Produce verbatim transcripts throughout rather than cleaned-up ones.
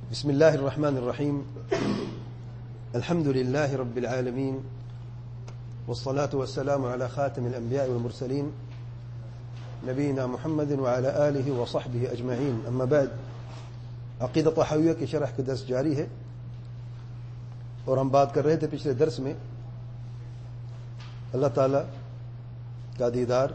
بسم الله الرحمن الرحيم الحمد لله رب العالمين والصلاة والسلام على خاتم الأنبياء والمرسلين نبينا محمد وعلى آله وصحبه أجمعين أما بعد عقیدہ طحاویہ کی شرح کا درس جاری ہے اور ہم بات کر رہے تھے پچھلے درس میں اللہ تعالی کا دیدار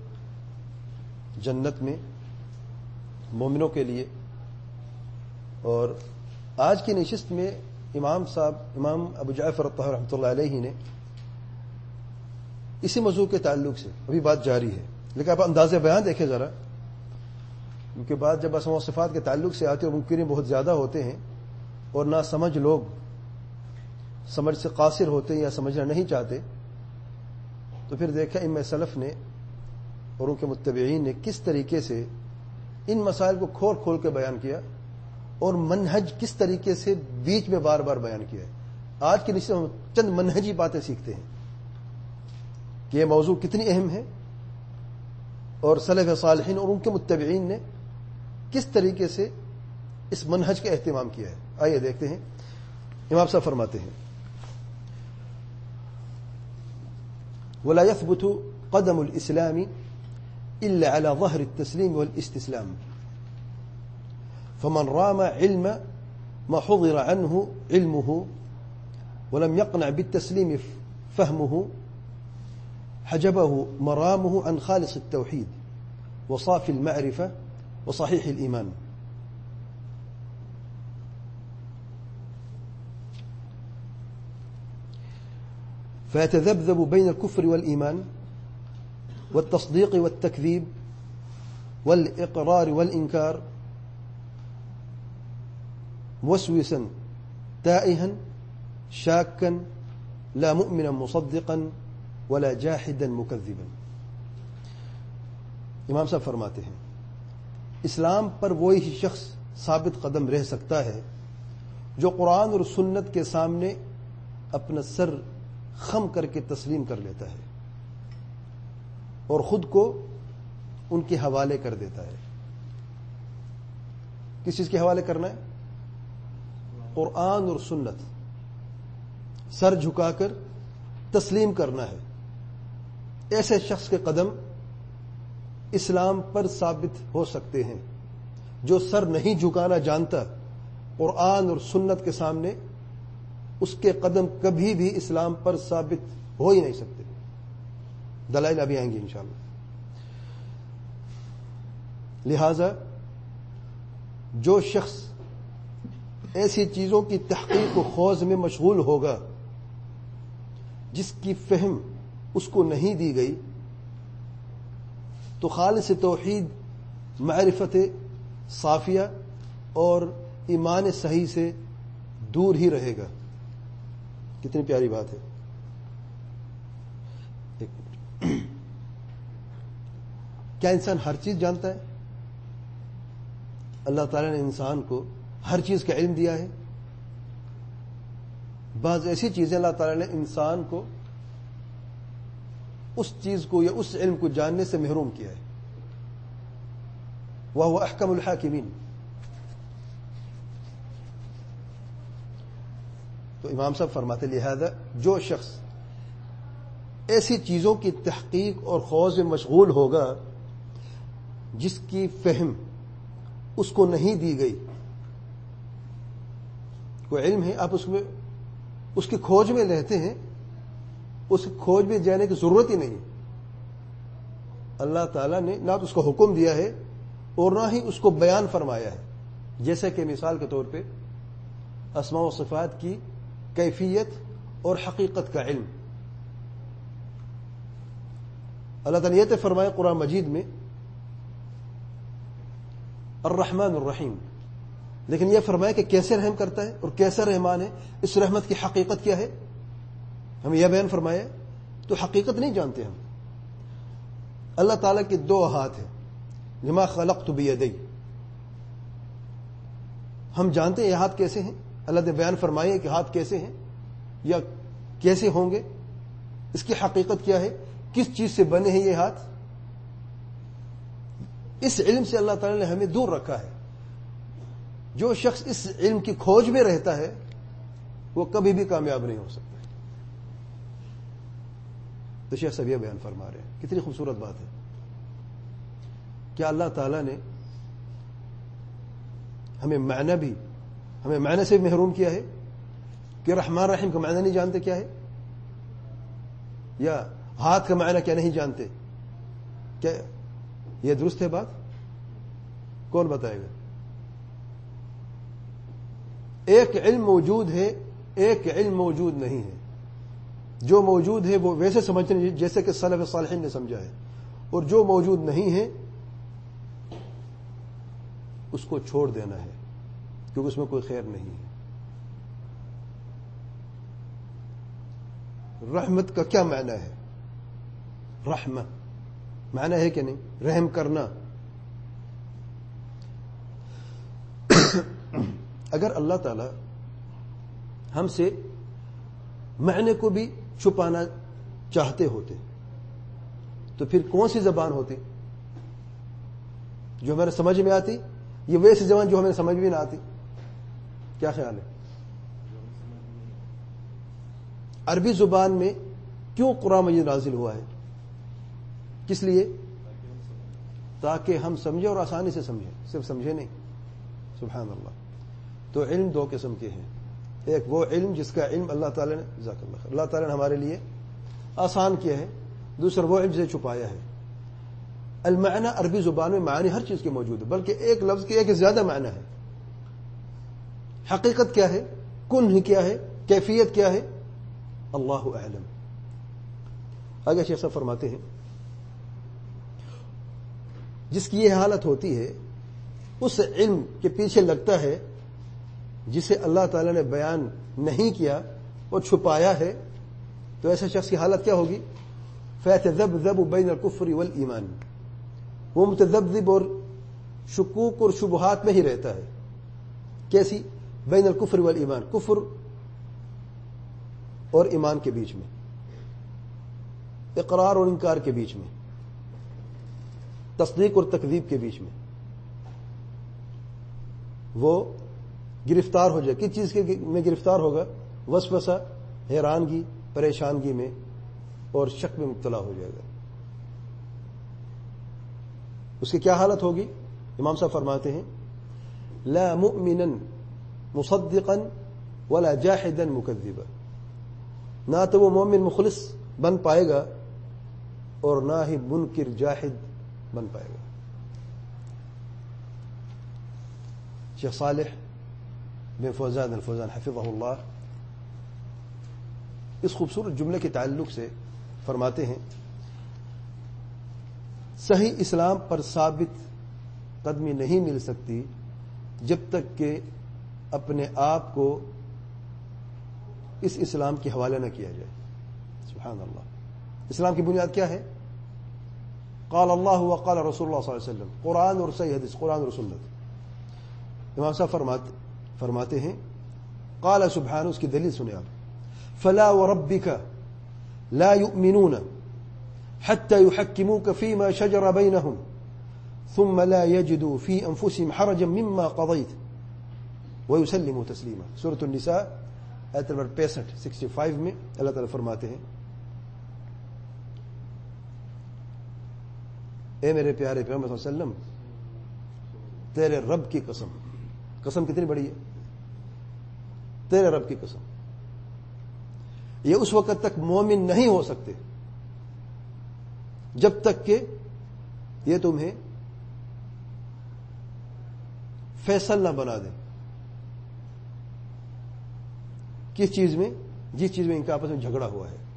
جنت میں مومنوں کے لیے، اور آج کی نشست میں امام صاحب امام ابو جعفر الطحاوی رحمۃ اللہ علیہ نے اسی موضوع کے تعلق سے ابھی بات جاری ہے، لیکن آپ انداز بیان دیکھیں ذرا، کیونکہ بات جب اسماء و صفات کے تعلق سے آتی ہے اور منکرین بہت زیادہ ہوتے ہیں اور نہ سمجھ لوگ سمجھ سے قاصر ہوتے ہیں یا سمجھنا نہیں چاہتے، تو پھر دیکھا ائمہ سلف نے اور ان کے متبعین نے کس طریقے سے ان مسائل کو کھول کھول کے بیان کیا اور منہج کس طریقے سے بیچ میں بار بار بیان کیا ہے۔ آج کی نشست میں ہم چند منہجی باتیں سیکھتے ہیں کہ یہ موضوع کتنی اہم ہے اور سلف صالحین اور ان کے متبعین نے کس طریقے سے اس منہج کا اہتمام کیا ہے۔ آئیے دیکھتے ہیں۔ امام صاحب فرماتے ہیں وَلَا يَثْبُتُ قَدَمُ الْإِسْلَامِ إِلَّا عَلَى ظَهْرِ التَّسْلِيمِ وَالْإِسْتِسْلَامِ فمن رام علم ما حضر عنه علمه ولم يقنع بالتسليم فهمه حجبه مرامه عن خالص التوحيد وصافي المعرفة وصحيح الإيمان. فيتذبذب بين الكفر والإيمان والتصديق والتكذيب والإقرار والإنكار موسوسا تائها شاكا لا مؤمنا مصدقا ولا جاحدا مكذبا. امام صاحب فرماتے ہیں اسلام پر وہی شخص ثابت قدم رہ سکتا ہے جو قرآن اور سنت کے سامنے اپنا سر خم کر کے تسلیم کر لیتا ہے اور خود کو ان کے حوالے کر دیتا ہے۔ کس چیز کے حوالے کرنا ہے؟ قرآن اور سنت، سر جھکا کر تسلیم کرنا ہے۔ ایسے شخص کے قدم اسلام پر ثابت ہو سکتے ہیں۔ جو سر نہیں جھکانا جانتا قرآن اور سنت کے سامنے، اس کے قدم کبھی بھی اسلام پر ثابت ہو ہی نہیں سکتے۔ دلائل ابھی آئیں گے انشاءاللہ۔ لہذا جو شخص ایسی چیزوں کی تحقیق و خوض میں مشغول ہوگا جس کی فہم اس کو نہیں دی گئی، تو خالص توحید، معرفت صافیہ اور ایمان صحیح سے دور ہی رہے گا۔ کتنی پیاری بات ہے۔ ایک منٹ۔ کیا انسان ہر چیز جانتا ہے؟ اللہ تعالیٰ نے انسان کو ہر چیز کا علم دیا ہے۔ بعض ایسی چیزیں اللہ تعالیٰ نے انسان کو اس چیز کو یا اس علم کو جاننے سے محروم کیا ہے۔ وَهُوَ أَحْكَمُ الْحَاكِمِينَ۔ تو امام صاحب فرماتے لہذا جو شخص ایسی چیزوں کی تحقیق اور خوض میں مشغول ہوگا جس کی فہم اس کو نہیں دی گئی، کوئی علم ہے، آپ اس میں اس کی کھوج میں رہتے ہیں، اس کھوج میں جانے کی ضرورت ہی نہیں۔ اللہ تعالیٰ نے نہ تو اس کو حکم دیا ہے اور نہ ہی اس کو بیان فرمایا ہے۔ جیسے کہ مثال کے طور پہ اسماء و صفات کی کیفیت اور حقیقت کا علم، اللہ تعالیٰ نے یہ فرمایا قرآن مجید میں الرحمن الرحیم، لیکن یہ فرمایا کہ کیسے رحم کرتا ہے اور کیسے رحمان ہے، اس رحمت کی حقیقت کیا ہے، ہمیں یہ بیان فرمایا، تو حقیقت نہیں جانتے ہم۔ اللہ تعالیٰ کے دو ہاتھ ہیں، لما خلقت بیدی، ہم جانتے ہیں یہ ہاتھ کیسے ہیں، اللہ نے بیان فرمایا کہ ہاتھ کیسے ہیں یا کیسے ہوں گے، اس کی حقیقت کیا ہے، کس چیز سے بنے ہیں یہ ہاتھ، اس علم سے اللہ تعالیٰ نے ہمیں دور رکھا ہے۔ جو شخص اس علم کی کھوج میں رہتا ہے وہ کبھی بھی کامیاب نہیں ہو سکتا. تو شیخ صاحب یہ بیان فرما رہے ہیں, کتنی خوبصورت بات ہے. کیا اللہ تعالیٰ نے ہمیں معنی بھی ہمیں معنی سے بھی محروم کیا ہے کہ رحمان رحیم کا معنی نہیں جانتے کیا ہے, یا ہاتھ کا معنی کیا نہیں جانتے؟ کیا یہ درست ہے بات؟ کون بتائے گا؟ ایک علم موجود ہے, ایک علم موجود نہیں ہے. جو موجود ہے وہ ویسے سمجھنے جیسے کہ سلف صالحین نے سمجھا ہے, اور جو موجود نہیں ہے اس کو چھوڑ دینا ہے کیونکہ اس میں کوئی خیر نہیں ہے. رحمت کا کیا معنی ہے؟ رحمت معنی ہے کہ نہیں؟ رحم کرنا. اگر اللہ تعالی ہم سے معنی کو بھی چھپانا چاہتے ہوتے تو پھر کون سی زبان ہوتی جو ہمارے سمجھ میں آتی؟ یہ ویسی زبان جو ہمیں سمجھ بھی نہ آتی. کیا خیال ہے؟ عربی زبان میں کیوں قرآن مجید نازل ہوا ہے؟ کس لیے؟ تاکہ ہم سمجھیں اور آسانی سے سمجھیں, صرف سمجھے نہیں. سبحان اللہ. تو علم دو قسم کے ہیں, ایک وہ علم جس کا علم اللہ تعالی نے جزاک اللہ خیر اللہ تعالی نے ہمارے لیے آسان کیا ہے, دوسرا وہ علم جسے چھپایا ہے. المعنی عربی زبان میں معنی ہر چیز کے موجود ہے, بلکہ ایک لفظ کے ایک زیادہ معنی ہے. حقیقت کیا ہے, کن کیا ہے, کیفیت کیا ہے, اللہ اعلم. آگے شیخ صاحب فرماتے ہیں جس کی یہ حالت ہوتی ہے اس علم کے پیچھے لگتا ہے جسے اللہ تعالی نے بیان نہیں کیا اور چھپایا ہے, تو ایسے شخص کی حالت کیا ہوگی؟ فَيَتَذَبْذَبُ بَيْنَ الْكُفْرِ وَالْإِيمَانِ, وہ متذبذب اور شکوک اور شبہات میں ہی رہتا ہے. کیسی؟ بین الکفر والایمان, کفر اور ایمان کے بیچ میں, اقرار اور انکار کے بیچ میں, تصدیق اور تکذیب کے بیچ میں وہ گرفتار ہو جائے. کس چیز کے میں گرفتار ہوگا؟ وسوسہ, حیرانگی, پریشانگی میں اور شک میں مبتلا ہو جائے گا. اس کی کیا حالت ہوگی؟ امام صاحب فرماتے ہیں لا مؤمنا مصدقا ولا جاحدا مکذبا, نہ تو وہ مومن مخلص بن پائے گا اور نہ ہی منکر جاحد بن پائے گا. شیخ صالح بن فوزان الفوزان حفظہ اللہ اس خوبصورت جملے کے تعلق سے فرماتے ہیں صحیح اسلام پر ثابت قدمی نہیں مل سکتی جب تک کہ اپنے آپ کو اس اسلام کے حوالے نہ کیا جائے. سبحان اللہ. اسلام کی بنیاد کیا ہے؟ قال اللہ وقال رسول اللہ صلی اللہ علیہ وسلم, قرآن اور صحیح حدیث, قرآن اور سنت. امام صاحب فرماتے فرماتے ہیں قال سبحانہ, اس کی دلیل سنیں آپ, فلا وربک لا یؤمنون حتى يحكموك فيما شجر بينهم ثم لا يجدوا في أنفسهم حرجا مما قضيت ويسلموا تسليما. سورة النساء آیت نمبر پینسٹھ سکسٹی فائیو میں اللہ تعالیٰ فرماتے ہیں اے میرے پیارے پیغمبر صلی اللہ علیہ وسلم تیرے رب کی قسم, قسم کتنی بڑی ہے, تیرے رب کی قسم, یہ اس وقت تک مومن نہیں ہو سکتے جب تک کہ یہ تمہیں فیصل نہ بنا دیں. کس چیز میں؟ جس چیز میں ان کا آپس میں جھگڑا ہوا ہے.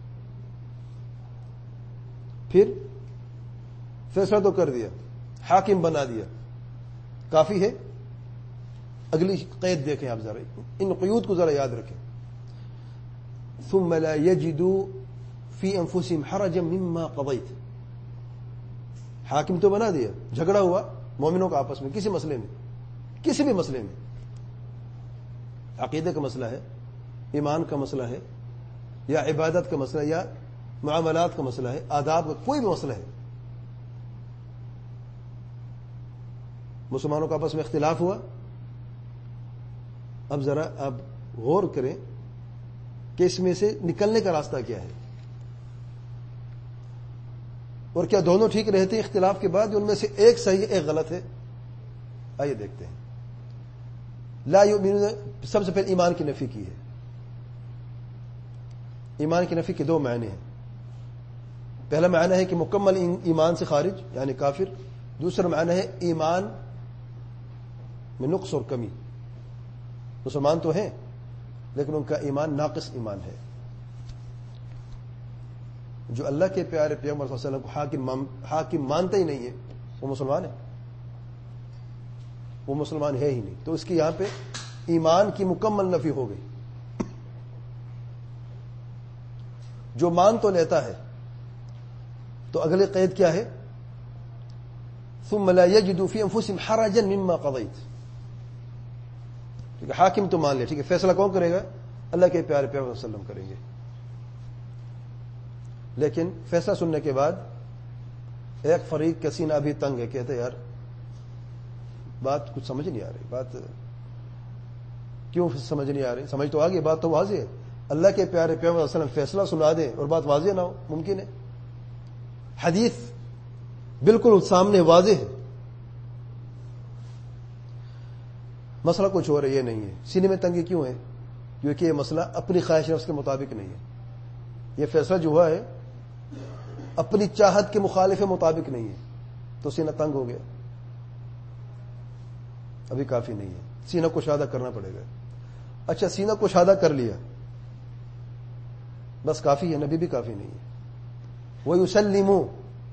پھر فیصلہ تو کر دیا, حاکم بنا دیا, کافی ہے؟ اگلی قید دیکھیں آپ ذرا, ان قیود کو ذرا یاد رکھیں. ثم لا يجدوا في انفسهم حرجا مما قضيت, حاکم تو بنا دیا, جھگڑا ہوا مومنوں کا آپس میں کسی مسئلے میں, کسی بھی مسئلے میں, عقیدے کا مسئلہ ہے, ایمان کا مسئلہ ہے, یا عبادت کا مسئلہ, یا معاملات کا مسئلہ ہے, آداب کا کوئی بھی مسئلہ ہے, مسلمانوں کا آپس میں اختلاف ہوا, اب ذرا آپ غور کریں کہ اس میں سے نکلنے کا راستہ کیا ہے، اور کیا دونوں ٹھیک رہتے ہیں اختلاف کے بعد، ان میں سے ایک صحیح ایک غلط ہے؟ آئیے دیکھتے ہیں. لا یؤمنون، سب سے پہلے ایمان کی نفی کی ہے. ایمان کی نفی کے دو معنی ہیں. پہلا معنی ہے کہ مکمل ایمان سے خارج یعنی کافر. دوسرا معنی ہے ایمان میں نقص اور کمی. مسلمان تو ہیں لیکن ان کا ایمان ناقص ایمان ہے. جو اللہ کے پیارے پیغمبر صلی اللہ علیہ وسلم کو حاکم حاکم مانتا ہی نہیں ہے وہ مسلمان ہے؟ وہ مسلمان ہے ہی نہیں. تو اس کی یہاں پہ ایمان کی مکمل نفی ہو گئی. جو مان تو لیتا ہے تو اگلے قید کیا ہے؟ ثم لا يجدوا في انفسهم حرجا مما قضيت. ٹھیک ہے، حاکم تو مان لے، ٹھیک ہے، فیصلہ کون کرے گا؟ اللہ کے پیارے پیغمبر صلی اللہ علیہ وسلم کریں گے. لیکن فیصلہ سننے کے بعد ایک فریق کا سینہ بھی تنگ ہے، کہتے یار بات کچھ سمجھ نہیں آ رہی. بات کیوں سمجھ نہیں آ رہی؟ سمجھ تو آ گئی، بات تو واضح ہے. اللہ کے پیارے پیغمبر صلی اللہ علیہ وسلم فیصلہ سنا دیں اور بات واضح نہ ہو، ممکن ہے؟ حدیث بالکل سامنے واضح ہے، مسئلہ کچھ اور ہے، یہ نہیں ہے. سینے میں تنگی کیوں ہے؟ کیونکہ یہ مسئلہ اپنی خواہش نفس کے مطابق نہیں ہے. یہ فیصلہ جو ہوا ہے اپنی چاہت کے مخالف مطابق نہیں ہے، تو سینہ تنگ ہو گیا. ابھی کافی نہیں ہے، سینہ کشادہ کرنا پڑے گا. اچھا، سینہ کشادہ کر لیا، بس کافی ہے؟ نبی بھی کافی نہیں ہے. وَيُسَلِّمُوا،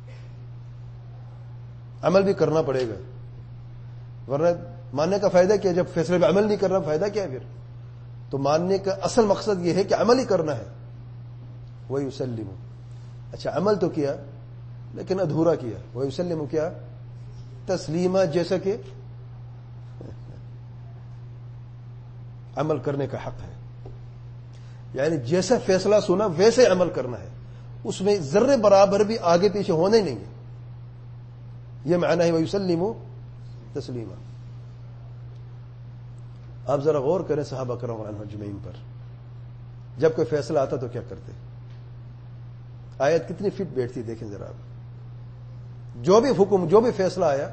عمل بھی کرنا پڑے گا، ورنہ ماننے کا فائدہ کیا؟ جب فیصلے پہ عمل نہیں کرنا فائدہ کیا ہے پھر؟ تو ماننے کا اصل مقصد یہ ہے کہ عمل ہی کرنا ہے. وَيُسَلِّمُوا، اچھا عمل تو کیا لیکن ادھورا کیا. وَيُسَلِّمُوا کیا؟ تسلیمہ، جیسا کہ عمل کرنے کا حق ہے. یعنی جیسا فیصلہ سنا ویسے عمل کرنا ہے، اس میں ذرے برابر بھی آگے پیچھے ہونا ہی نہیں ہے. یہ معنی ہے وَيُسَلِّمُوا تسلیما. آپ ذرا غور کریں صحابہ کرام عنہم اجمعین پر، جب کوئی فیصلہ آتا تو کیا کرتے؟ آیت کتنی فٹ بیٹھتی دیکھیں ذرا آپ. جو بھی حکم، جو بھی فیصلہ آیا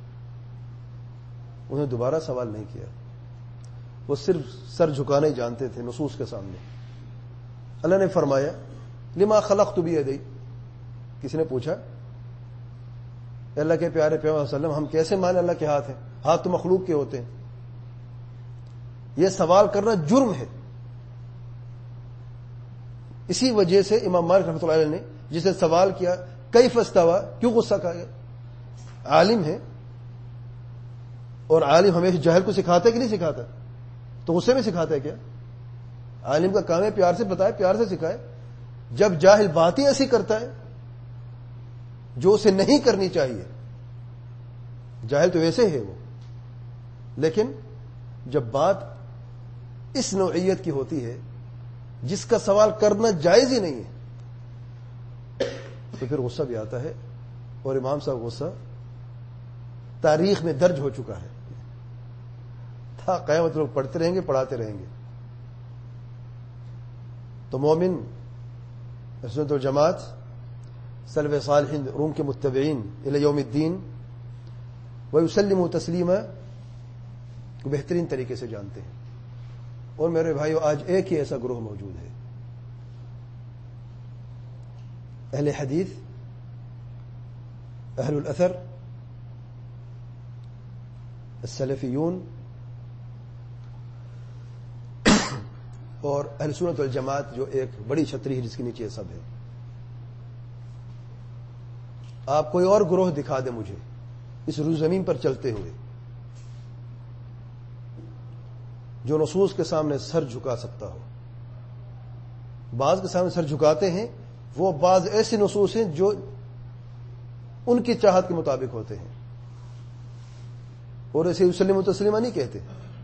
انہیں دوبارہ سوال نہیں کیا، وہ صرف سر جھکانا ہی جانتے تھے نصوص کے سامنے. اللہ نے فرمایا لما خلقت بیدی. کسی نے پوچھا اللہ کے پیارے پیغمبر صلی اللہ علیہ وسلم ہم کیسے مانیں اللہ کے ہاتھ ہیں؟ ہاتھ تو مخلوق کے ہوتے ہیں. یہ سوال کرنا جرم ہے. اسی وجہ سے امام مالک رحمۃ اللہ علیہ نے جسے سوال کیا کیف استوى، کیوں غصہ کھایا؟ عالم ہے، اور عالم ہمیشہ جاہل کو سکھاتا ہے کہ نہیں سکھاتا؟ تو غصے میں سکھاتا ہے کیا؟ عالم کا کام ہے پیار سے بتائے، پیار سے سکھائے. جب جاہل باتیں ایسی کرتا ہے جو اسے نہیں کرنی چاہیے، جاہل تو ویسے ہے وہ، لیکن جب بات اس نوعیت کی ہوتی ہے جس کا سوال کرنا جائز ہی نہیں ہے تو پھر غصہ بھی آتا ہے. اور امام صاحب غصہ تاریخ میں درج ہو چکا ہے، تھا قیامت لوگ پڑھتے رہیں گے، پڑھاتے رہیں گے. تو مومن سنت والجماعت سلف صالحین روم کے متبعین الی یوم الدین ویسلموا تسلیما کو بہترین طریقے سے جانتے ہیں. اور میرے بھائیو آج ایک ہی ایسا گروہ موجود ہے، اہل حدیث، اہل الاثر، السلفیون اور اہل سنت والجماعت، جو ایک بڑی چھتری ہے جس کے نیچے یہ سب ہے. آپ کوئی اور گروہ دکھا دیں مجھے اس روز زمین پر چلتے ہوئے جو نصوص کے سامنے سر جھکا سکتا ہو. بعض کے سامنے سر جھکاتے ہیں، وہ بعض ایسے نصوص ہیں جو ان کی چاہت کے مطابق ہوتے ہیں، اور ایسے یسلم و تسلیمہ نہیں کہتے.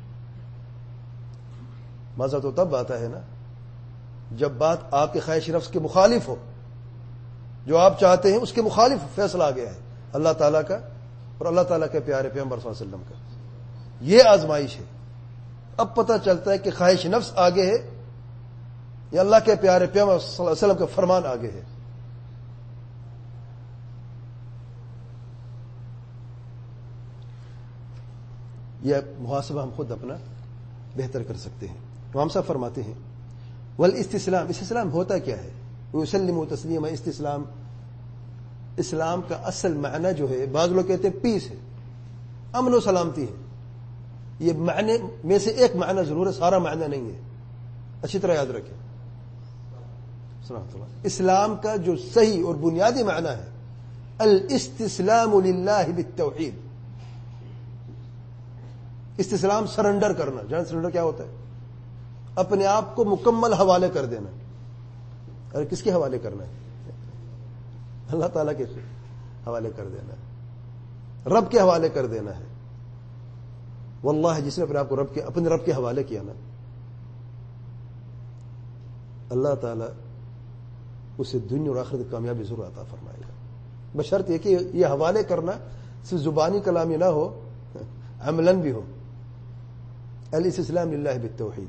مزہ تو تب آتا ہے نا جب بات آپ کے خواہش نفس کے مخالف ہو، جو آپ چاہتے ہیں اس کے مخالف فیصلہ آ گیا ہے اللہ تعالیٰ کا اور اللہ تعالیٰ کے پیارے پیغمبر صلی اللہ علیہ وسلم کا. یہ آزمائش ہے. اب پتہ چلتا ہے کہ خواہش نفس آگے ہے یا اللہ کے پیارے پیغمبر صلی اللہ علیہ وسلم کا فرمان آگے ہے. یہ محاسبہ ہم خود اپنا بہتر کر سکتے ہیں. امام صاحب فرماتے ہیں والاستسلام، استسلام ہوتا کیا ہے؟ ویسلم تسلیما. استسلام اسلام کا اصل معنی جو ہے، بعض لوگ کہتے ہیں پیس ہے، امن و سلامتی ہے. یہ معنی میں سے ایک معنی ضرور ہے، سارا معنی نہیں ہے، اچھی طرح یاد رکھیں. اسلام کا جو صحیح اور بنیادی معنی ہے الاستسلام للہ بالتوحید. استسلام سرنڈر کرنا. جان سرنڈر کیا ہوتا ہے؟ اپنے آپ کو مکمل حوالے کر دینا. اور کس کے حوالے کرنا ہے؟ اللہ تعالیٰ کے حوالے کر دینا ہے، رب کے حوالے کر دینا ہے. واللہ جس نے اپنے آپ کو رب کے اپنے رب کے حوالے کیا نا، اللہ تعالیٰ اسے دنیا اور آخرت کی کامیابی ضرور عطا فرمائے گا، بشرط یہ کہ یہ حوالے کرنا صرف زبانی کلامی نہ ہو، عملاً بھی ہو. الاستسلام للہ بالتوحید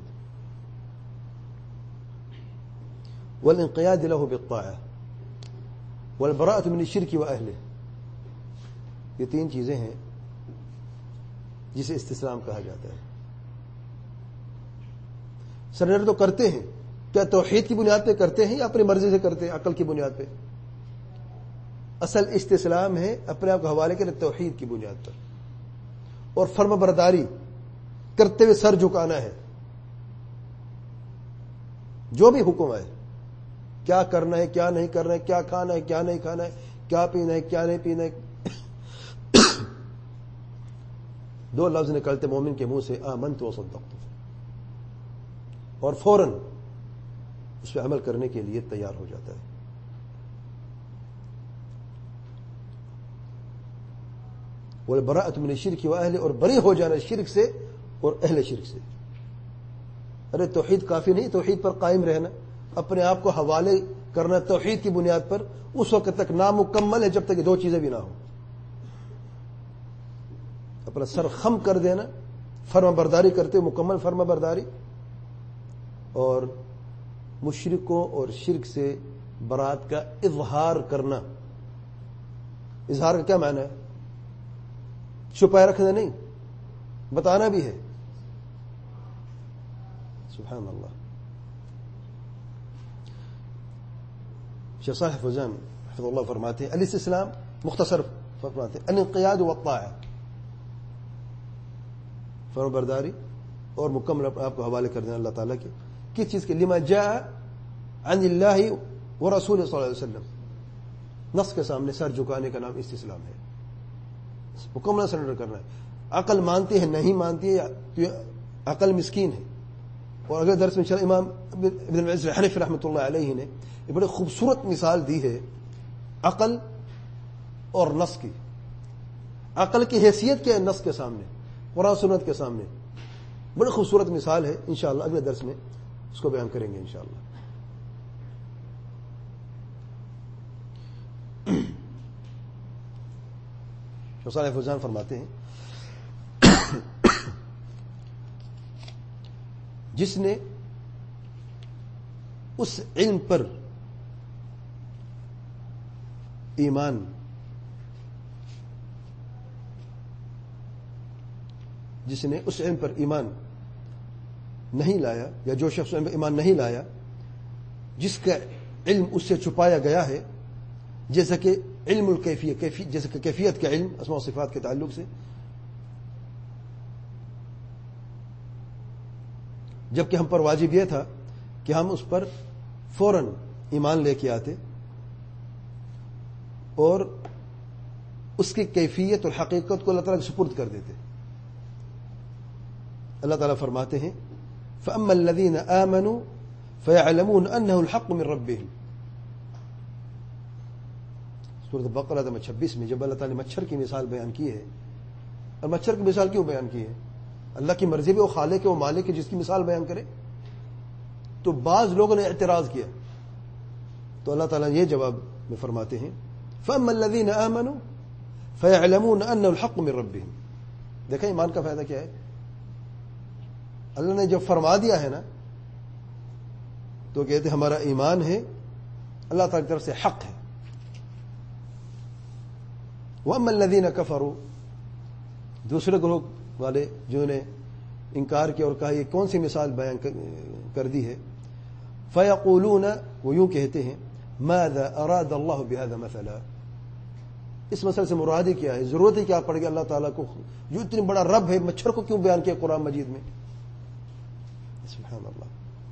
والانقیاد له بالطاعة والبراءة من الشرك واہلہ. یہ تین چیزیں ہیں جسے استسلام کہا جاتا ہے. سرنڈر تو کرتے ہیں، کیا توحید کی بنیاد پہ کرتے ہیں یا اپنی مرضی سے کرتے ہیں عقل کی بنیاد پہ؟ اصل استسلام ہے اپنے آپ کو حوالے کرے توحید کی بنیاد پر، اور فرما برداری کرتے ہوئے سر جھکانا ہے. جو بھی حکم آئے، کیا کرنا ہے کیا نہیں کرنا ہے، کیا کھانا ہے کیا نہیں کھانا ہے، کیا پینا ہے کیا نہیں پینا ہے. دو لفظ نکلتے مومن کے منہ سے، آمنت و صدقت، اور فوراً اس پہ عمل کرنے کے لیے تیار ہو جاتا ہے. والبراءۃ من الشرک واہلہ، اور بری ہو جانا شرک سے اور اہل شرک سے. ارے توحید کافی نہیں، توحید پر قائم رہنا، اپنے آپ کو حوالے کرنا توحید کی بنیاد پر اس وقت تک نامکمل ہے جب تک یہ دو چیزیں بھی نہ ہوں. اپنا سر خم کر دینا، فرما برداری کرتے ہوئے مکمل فرما برداری، اور مشرکوں اور شرک سے برات کا اظہار کرنا. اظہار کا کیا معنی ہے؟ چھپائے رکھنا نہیں، بتانا بھی ہے. سبحان اللہ. شیخ صالح فوزان حفظ اللہ فرماتے ہیں الاستسلام مختصر فرماتے ہیں الانقیاد والطاعہ، فرما برداری اور مکمل آپ کو حوالے کر دینا اللہ تعالیٰ کے. کس چیز کے؟ لما جاء عن اللہ ورسول صلی اللہ علیہ وسلم. نص کے سامنے سر جھکانے کا نام استسلام ہے، مکمل سرنڈر کرنا ہے. عقل مانتی ہے نہیں مانتی ہے تو عقل مسکین ہے. اور اگلے درس میں چلا امام ابن العز الحنفی رحمۃ اللہ علیہ نے ایک بڑی خوبصورت مثال دی ہے عقل اور نص کی. عقل کی حیثیت کیا ہے نص کے سامنے، قرآن سنت کے سامنے؟ بڑی خوبصورت مثال ہے، انشاءاللہ اگلے درس میں اس کو بیان کریں گے انشاءاللہ. شیخ صالح فوزان فرماتے ہیں جس نے اس علم پر ایمان جس نے اس علم پر ایمان نہیں لایا، یا جو شخص علم پر ایمان نہیں لایا، جس کا علم اس سے چھپایا گیا ہے، جیسا کہ علم الکیفیت کیفی جیسے کہ کیفیت کا علم اسماء و صفات کے تعلق سے، جبکہ ہم پر واجب یہ تھا کہ ہم اس پر فوراً ایمان لے کے آتے اور اس کی کیفیت اور حقیقت کو اللہ تعالیٰ کے سپرد کر دیتے. اللہ تعالیٰ فرماتے ہیں فَأَمَّا الَّذِينَ آمَنُوا فَيَعْلَمُونَ أَنَّهُ الْحَقُّ مِنْ رَبِّهِمْ. سورۃ بقرہ میں چھبیس میں جب اللہ تعالیٰ نے مچھر کی مثال بیان کی ہے، اور مچھر کی مثال کیوں بیان کی ہے؟ اللہ کی مرضی بھی وہ خالق ہے، وہ مالک ہے جس کی مثال بیان کرے. تو بعض لوگوں نے اعتراض کیا تو اللہ تعالیٰ یہ جواب میں فرماتے ہیں فَأَمَّا الَّذِينَ آمَنُوا فَيَعْلَمُونَ أَنَّهُ الْحَقُّ مِنْ رَبِّهِمْ. دیکھیں ایمان کا فائدہ کیا ہے؟ اللہ نے جب فرما دیا ہے نا تو کہتے ہمارا ایمان ہے اللہ تعالی کی طرف سے حق ہے. وَأَمَّا الَّذِينَ كَفَرُوا دوسرے گروہ والے جنہوں نے انکار کیا اور کہا یہ کون سی مثال بیان کر دی ہے. فَيَقُولُونَ وہ یوں کہتے ہیں مَاذَا أَرَادَ اللَّهُ بِهَذَا مَثَلًا اس مسئلے سے مراد ہی کیا ہے, ضرورت ہی کیا پڑ گئی اللہ تعالیٰ کو, جو اتنی بڑا رب ہے مچھر کو کیوں بیان کیا قرآن مجید میں. سبحان اللہ.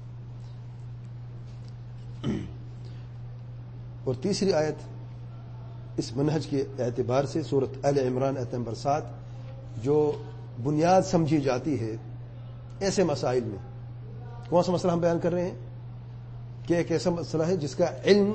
اور تیسری آیت اس منہج کے اعتبار سے سورۃ آل عمران آیت نمبر سات جو بنیاد سمجھی جاتی ہے ایسے مسائل میں. کون سا مسئلہ ہم بیان کر رہے ہیں کہ ایک ایسا مسئلہ ہے جس کا علم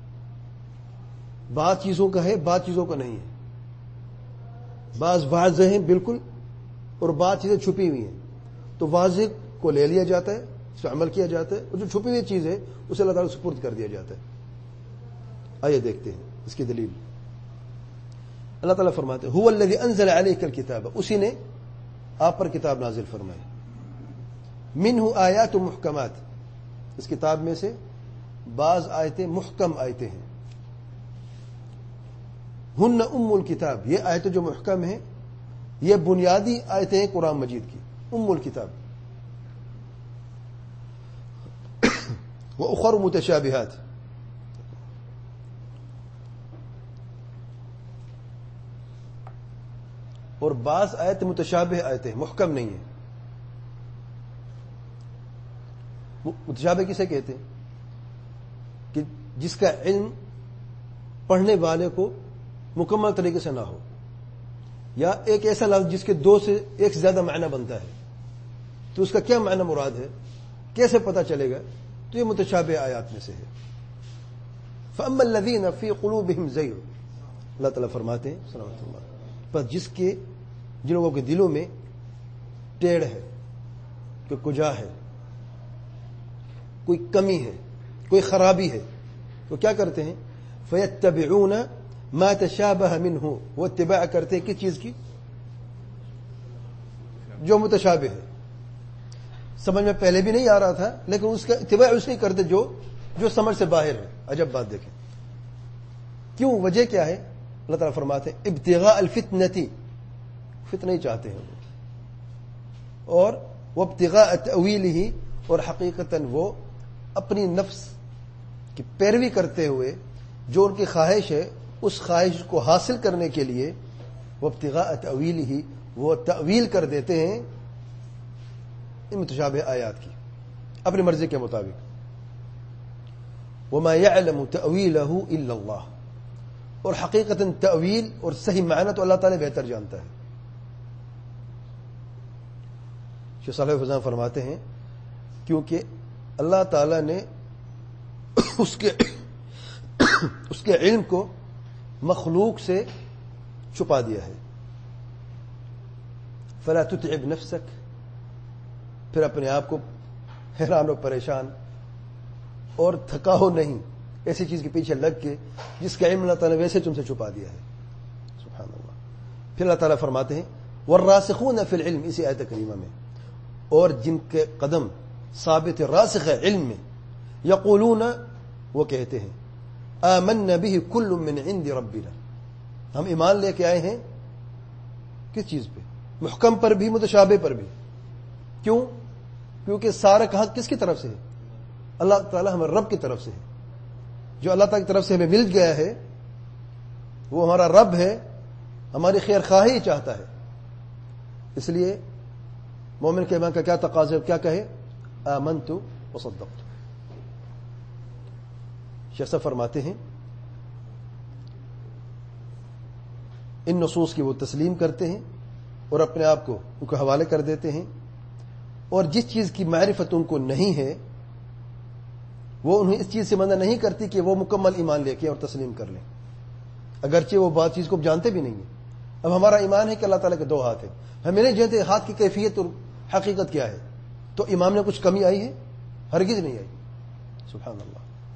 بعض چیزوں کا ہے بعض چیزوں کا نہیں ہے, بعض واضح ہیں بالکل اور بعض چیزیں چھپی ہوئی ہیں. تو واضح کو لے لیا جاتا ہے, اس پہ عمل کیا جاتا ہے, اور جو چھپی ہوئی چیز ہے اسے اللہ تعالیٰ سپرد کر دیا جاتا ہے. آئیے دیکھتے ہیں اس کی دلیل. اللہ تعالیٰ فرماتے ہیں هو الذی انزل علیک الکتاب, اسی نے آپ پر کتاب نازل فرمائی. منہ آیات محکمات, اس کتاب میں سے بعض آیتیں محکم آیتیں ہیں. ہن ام الکتاب, یہ آیتیں جو محکم ہیں یہ بنیادی آیتیں ہیں قرآن مجید کی, ام الکتاب. وأخر متشابہات, اور بعض آیت متشابہ آیتیں محکم نہیں ہیں. متشابہ کسے کہتے ہیں کہ جس کا علم پڑھنے والے کو مکمل طریقے سے نہ ہو, یا ایک ایسا لفظ جس کے دو سے ایک سے زیادہ معنی بنتا ہے تو اس کا کیا معنی مراد ہے کیسے پتہ چلے گا, تو یہ متشابہ آیات میں سے ہے. فَأَمَّا الَّذِينَ فِي قُلُوبِهِمْ زَيْغٌ, اللہ تعالیٰ فرماتے ہیں صلوات اللہ, پر جس کے جن لوگوں کے دلوں میں ٹیڑھ ہے, کوئی کجا ہے, کوئی کمی ہے, کوئی خرابی ہے, تو کیا کرتے ہیں فَيَتَّبِعُونَ مَا تَشَابَهَ مِنْهُ, وہ اتباع کرتے ہیں کس چیز کی جو متشابہ ہے. سمجھ میں پہلے بھی نہیں آ رہا تھا لیکن اس کا اتباع اس نہیں کرتے جو جو سمجھ سے باہر ہے. عجب بات دیکھیں کیوں, وجہ کیا ہے. اللہ تعالیٰ فرماتے ہیں ابتغاء الفتنتی, فتنہ ہی چاہتے ہیں وہ, اور وہ ابتغاء تأویلہ, اور حقیقتاً وہ اپنی نفس کی پیروی کرتے ہوئے جو ان کی خواہش ہے اس خواہش کو حاصل کرنے کے لیے وہ ابتغاء تأویلہ, وہ تأویل کر دیتے ہیں ان متشابہ آیات کی اپنی مرضی کے مطابق. وما يعلم تأویلہ الا اللہ, اور حقیقتاً تأویل اور صحیح معنی تو اللہ تعالیٰ بہتر جانتا ہے. شیخ صالح فوزان فرماتے ہیں کیونکہ اللہ تعالیٰ نے اس کے اس کے علم کو مخلوق سے چھپا دیا ہے. فلا تتعب نفسک, پھر اپنے آپ کو حیران و پریشان اور تھکاؤ نہیں ایسی چیز کے پیچھے لگ کے جس کا علم اللہ تعالیٰ نے ویسے تم سے چھپا دیا ہے. سبحان اللہ. پھر اللہ تعالیٰ فرماتے ہیں والراسخون فی العلم, اسی آیت کریمہ میں, اور جن کے قدم ثابت راسخ ہے علم میں, یقولون, وہ کہتے ہیں آمنا به کل من عند ربنا, ہم ایمان لے کے آئے ہیں کس چیز پہ, محکم پر بھی متشابہ پر بھی. کیوں, کیونکہ سارا کہاں کس کی طرف سے ہے, اللہ تعالیٰ ہمارے رب کی طرف سے ہے. جو اللہ تعالیٰ کی طرف سے ہمیں مل گیا ہے وہ ہمارا رب ہے, ہماری خیر خواہی چاہتا ہے. اس لیے مومن کے ایمان کا کیا تقاضا ہے, کیا کہے آمنت وصدقت. شیخ صاحب فرماتے ہیں ان نصوص کی وہ تسلیم کرتے ہیں اور اپنے آپ کو ان کو حوالے کر دیتے ہیں, اور جس چیز کی معرفت ان کو نہیں ہے وہ انہیں اس چیز سے منع نہیں کرتی کہ وہ مکمل ایمان لے کے اور تسلیم کر لیں, اگرچہ وہ بات چیز کو جانتے بھی نہیں ہیں. اب ہمارا ایمان ہے کہ اللہ تعالیٰ کے دو ہاتھ ہیں, ہمیں نہیں جانتے ہاتھ کی کیفیت اور حقیقت کیا ہے, تو ایمان میں کچھ کمی آئی ہے, ہرگز نہیں آئی. سبحان اللہ.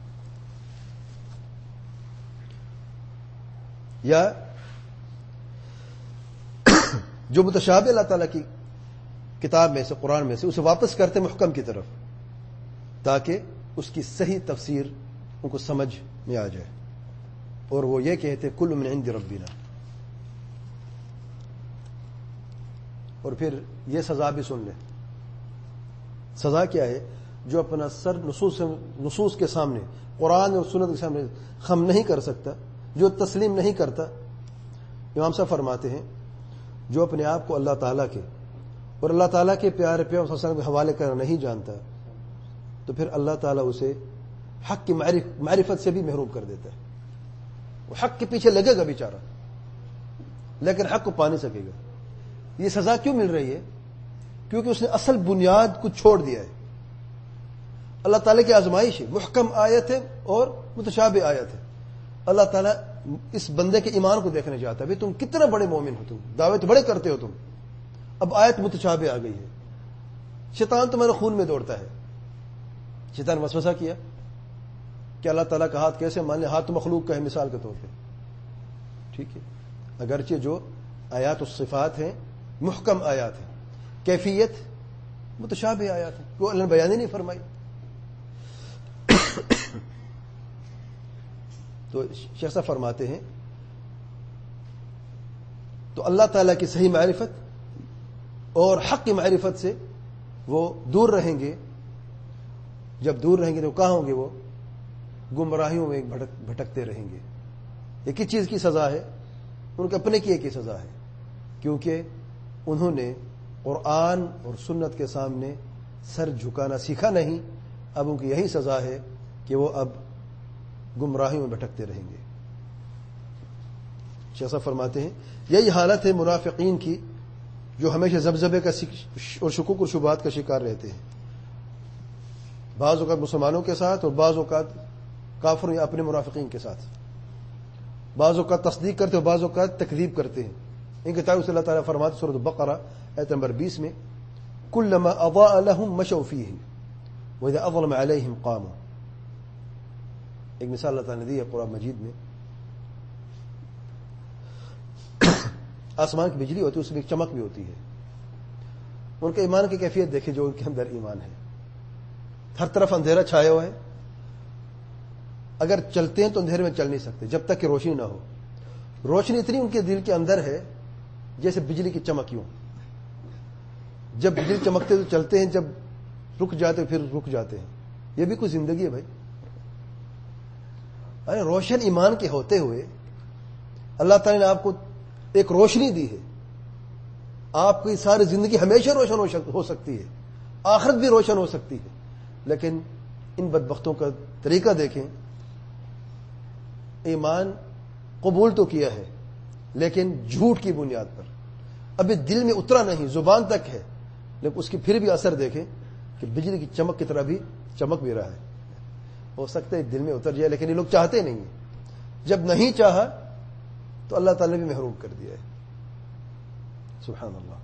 یا جو متشابہ اللہ تعالیٰ کی کتاب میں سے، قرآن میں سے، اسے واپس کرتے محکم کی طرف، تاکہ اس کی صحیح تفسیر ان کو سمجھ میں آ جائے، اور وہ یہ کہتے کل من عند ربنا. اور پھر یہ سزا بھی سن لیں. سزا کیا ہے؟ جو اپنا سر نصوص نصوص کے سامنے، قرآن اور سنت کے سامنے خم نہیں کر سکتا، جو تسلیم نہیں کرتا، امام صاحب فرماتے ہیں جو اپنے آپ کو اللہ تعالیٰ کے اور اللہ تعالیٰ کے پیارے پیغمبر صلی اللہ علیہ وسلم کے حوالے کرنا نہیں جانتا، تو پھر اللہ تعالیٰ اسے حق کی معرفت سے بھی محروم کر دیتا ہے. وہ حق کے پیچھے لگے گا بیچارہ، لیکن حق کو پا نہیں سکے گا. یہ سزا کیوں مل رہی ہے؟ کیونکہ اس نے اصل بنیاد کو چھوڑ دیا ہے. اللہ تعالیٰ کی آزمائش ہے، محکم آیت ہے اور متشابہ آیت ہے. اللہ تعالیٰ اس بندے کے ایمان کو دیکھنا چاہتا ہے. بھئی تم کتنا بڑے مومن ہو، تم دعوے تو بڑے کرتے ہو، تم اب آیت متشابہ آ گئی ہے. شیطان تمہارے خون میں دوڑتا ہے. شیطان وسوسہ کیا کہ اللہ تعالیٰ کا ہاتھ کیسے مان لے؟ ہاتھ تو مخلوق کا ہے مثال کے طور پہ. ٹھیک ہے، اگرچہ جو آیات الصفات ہیں محکم آیات ہیں، کیفیت متشابہ آیات ہیں، وہ اللہ نے بیان ہی نہیں فرمائی. تو شیخ صاحب فرماتے ہیں تو اللہ تعالیٰ کی صحیح معرفت اور حق کی معرفت سے وہ دور رہیں گے. جب دور رہیں گے تو کہاں ہوں گے؟ وہ گمراہیوں میں بھٹکتے رہیں گے. یہ کس چیز کی سزا ہے؟ ان کے اپنے کیے کی سزا ہے، کیونکہ انہوں نے قرآن اور سنت کے سامنے سر جھکانا سیکھا نہیں. اب ان کی یہی سزا ہے کہ وہ اب گمراہیوں میں بھٹکتے رہیں گے. شیخ صاحب فرماتے ہیں یہی حالت ہے منافقین کی، جو ہمیشہ ذبذبے کا اور شکوک و شبہات کا شکار رہتے ہیں، بعض اوقات مسلمانوں کے ساتھ اور بعض اوقات کافروں یا اپنے منافقین کے ساتھ. بعض اوقات تصدیق کرتے اور بعض اوقات تکذیب کرتے ہیں. ان کتابوں سے اللہ تعالیٰ فرماتے سورۃ البقرہ آیت نمبر بیس میں کلما اضاء لهم مشوا فیہ واذا اظلم علیہم قاموا. ایک مثال اللہ تعالیٰ نے دی ہے قرآن مجید میں. آسمان کی بجلی ہوتی ہے، اس میں ایک چمک بھی ہوتی ہے. ان کے ایمان کی کیفیت دیکھیں، جو ان کے اندر ایمان ہے. ہر طرف اندھیرا چھایا ہوا ہے، اگر چلتے ہیں تو اندھیرے میں چل نہیں سکتے جب تک کہ روشنی نہ ہو. روشنی اتنی ان کے دل کے اندر ہے جیسے بجلی کی چمک یوں. جب بجلی چمکتے تو چلتے ہیں، جب رک جاتے پھر رک جاتے ہیں. یہ بھی کوئی زندگی ہے بھائی؟ ارے روشن ایمان کے ہوتے ہوئے اللہ تعالیٰ نے آپ کو ایک روشنی دی ہے. آپ کی ساری زندگی ہمیشہ روشن ہو سکتی ہے، آخرت بھی روشن ہو سکتی ہے. لیکن ان بدبختوں کا طریقہ دیکھیں. ایمان قبول تو کیا ہے لیکن جھوٹ کی بنیاد پر. ابھی دل میں اترا نہیں، زبان تک ہے، لیکن اس کی پھر بھی اثر دیکھیں کہ بجلی کی چمک کی طرح بھی چمک بھی رہا ہے. ہو سکتا ہے دل میں اتر جائے، لیکن یہ لوگ چاہتے نہیں ہیں. جب نہیں چاہا تو اللہ تعالیٰ نے بھی محروم کر دیا ہے. سبحان اللہ.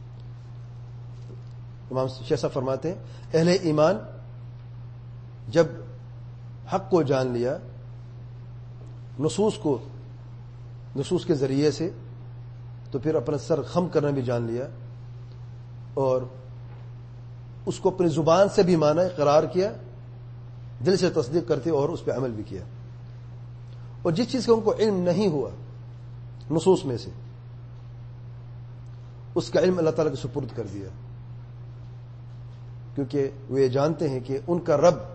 امام شیخ صاحب فرماتے ہیں اہل ایمان جب حق کو جان لیا، نصوص کو نصوص کے ذریعے سے، تو پھر اپنا سر خم کرنا بھی جان لیا اور اس کو اپنی زبان سے بھی مانا، اقرار کیا، دل سے تصدیق کرتے اور اس پہ عمل بھی کیا. اور جس چیز کا ان کو علم نہیں ہوا نصوص میں سے، اس کا علم اللہ تعالیٰ کے سپرد کر دیا، کیونکہ وہ یہ جانتے ہیں کہ ان کا رب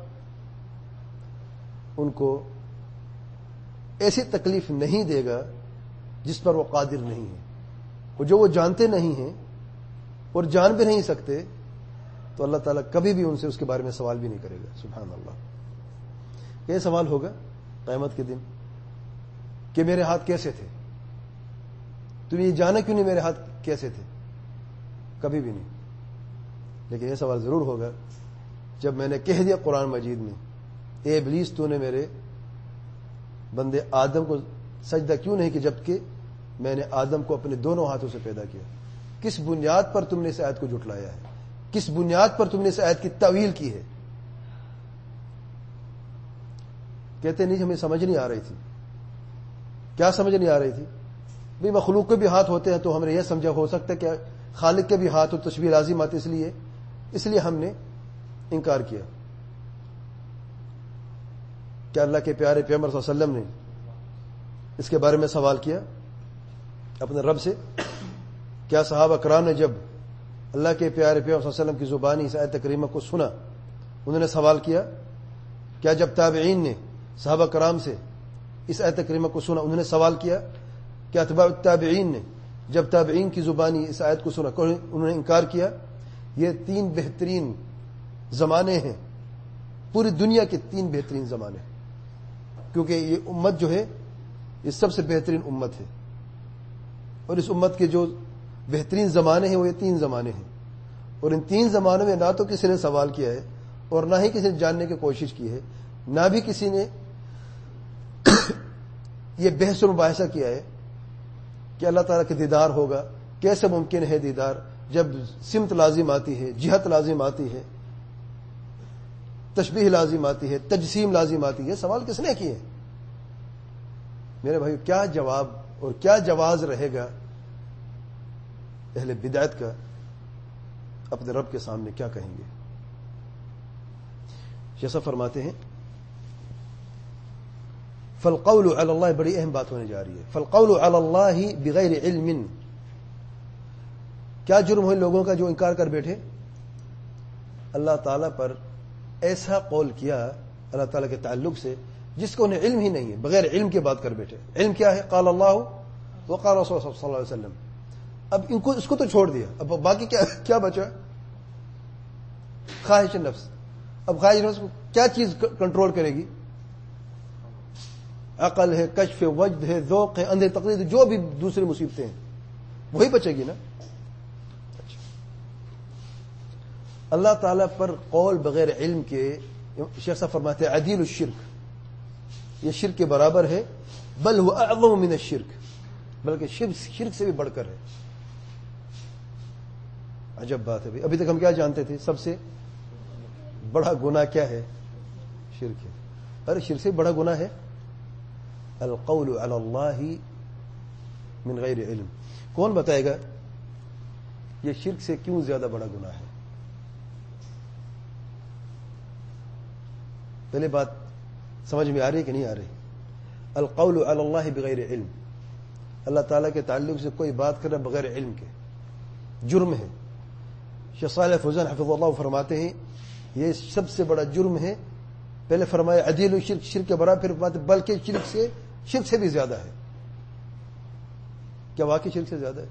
ان کو ایسی تکلیف نہیں دے گا جس پر وہ قادر نہیں ہے. اور جو وہ جانتے نہیں ہیں اور جان بھی نہیں سکتے، تو اللہ تعالیٰ کبھی بھی ان سے اس کے بارے میں سوال بھی نہیں کرے گا. سبحان اللہ. یہ سوال ہوگا قیامت کے دن کہ میرے ہاتھ کیسے تھے؟ تم یہ جانا کیوں نہیں میرے ہاتھ کیسے تھے؟ کبھی بھی نہیں. لیکن یہ سوال ضرور ہوگا جب میں نے کہہ دیا قرآن مجید میں، اے ابلیس تو نے میرے بندے آدم کو سجدہ کیوں نہیں کہ جبکہ میں نے آدم کو اپنے دونوں ہاتھوں سے پیدا کیا. کس بنیاد پر تم نے اس آیت کو جھٹلایا ہے؟ کس بنیاد پر تم نے اس آیت کی تعویل کی ہے؟ کہتے نہیں ہمیں سمجھ نہیں آ رہی تھی. کیا سمجھ نہیں آ رہی تھی؟ بھئی مخلوق کے بھی ہاتھ ہوتے ہیں تو ہم نے یہ سمجھا ہو سکتا ہے کہ خالق کے بھی ہاتھ اور تشبیہ لازم آتی، اس لیے اس لیے ہم نے انکار کیا. کیا اللہ کے پیارے پیغمبر صلی اللہ علیہ وسلم نے اس کے بارے میں سوال کیا اپنے رب سے؟ کیا صحابہ کرام نے جب اللہ کے پیارے پیغمبر صلی اللہ علیہ وسلم کی زبانی اس آیت کریمہ کو سنا انہوں نے سوال کیا؟ کیا جب تابعین نے صحابہ کرام سے اس آیت کریمہ کو سنا انہوں نے سوال کیا؟ کیا اتباع التابعین نے جب تابعین کی زبانی اس آیت کو سنا انہوں نے انکار کیا؟ یہ تین بہترین زمانے ہیں، پوری دنیا کے تین بہترین زمانے، کیونکہ یہ امت جو ہے یہ سب سے بہترین امت ہے، اور اس امت کے جو بہترین زمانے ہیں وہ یہ تین زمانے ہیں. اور ان تین زمانوں میں نہ تو کسی نے سوال کیا ہے اور نہ ہی کسی نے جاننے کی کوشش کی ہے، نہ بھی کسی نے یہ بحث و مباحثہ کیا ہے کہ اللہ تعالیٰ کے دیدار ہوگا، کیسے ممکن ہے دیدار جب سمت لازم آتی ہے، جہت لازم آتی ہے، تشبیہ لازم آتی ہے، تجسیم لازم آتی ہے. سوال کس نے کیے؟ میرے بھائی کیا جواب اور کیا جواز رہے گا اہل بدعت کا؟ اپنے رب کے سامنے کیا کہیں گے؟ جیسا فرماتے ہیں فالقول علی اللہ، بڑی اہم بات ہونے جا رہی ہے. فالقول علی اللہ بغیر علم، کیا جرم ہوئے لوگوں کا جو انکار کر بیٹھے؟ اللہ تعالیٰ پر ایسا قول کیا اللہ تعالیٰ کے تعلق سے جس کو انہیں علم ہی نہیں ہے، بغیر علم کے بات کر بیٹھے. علم کیا ہے؟ قال اللہ وقال رسول صلی اللہ علیہ وسلم. اب ان کو اس کو تو چھوڑ دیا، اب باقی کیا کیا بچا؟ خواہش نفس. اب خواہش نفس کو کیا چیز کنٹرول کرے گی؟ عقل ہے، کشف وجد ہے، ذوق ہے، اندھے تقلید، جو بھی دوسری مصیبتیں ہیں وہی بچے گی نا. اللہ تعالیٰ پر قول بغیر علم کے، شیخ صاحب فرماتے ہیں عدیل الشرک، یہ شرک کے برابر ہے، بل هو اعظم من الشرک، بلکہ شرک شرک سے بھی بڑھ کر ہے. عجب بات ہے. ابھی تک ہم کیا جانتے تھے؟ سب سے بڑا گناہ کیا ہے؟ شرک ہے. ارے شرک سے بڑا گناہ ہے القول علی اللہ من غیر علم. کون بتائے گا یہ شرک سے کیوں زیادہ بڑا گناہ ہے؟ پہلے بات سمجھ میں آ رہی ہے کہ نہیں آ رہی؟ القول علی اللہ بغیر علم، اللہ تعالیٰ کے تعلق سے کوئی بات کرنا بغیر علم کے جرم ہے. شیخ صالح فوزان حفظ اللہ فرماتے ہیں یہ سب سے بڑا جرم ہے. پہلے فرمایا عدیل الشرک، شرک کے برابر، پھر فرماتے بلکہ شرک سے شرک سے بھی زیادہ ہے. کیا واقعی شرک سے زیادہ ہے؟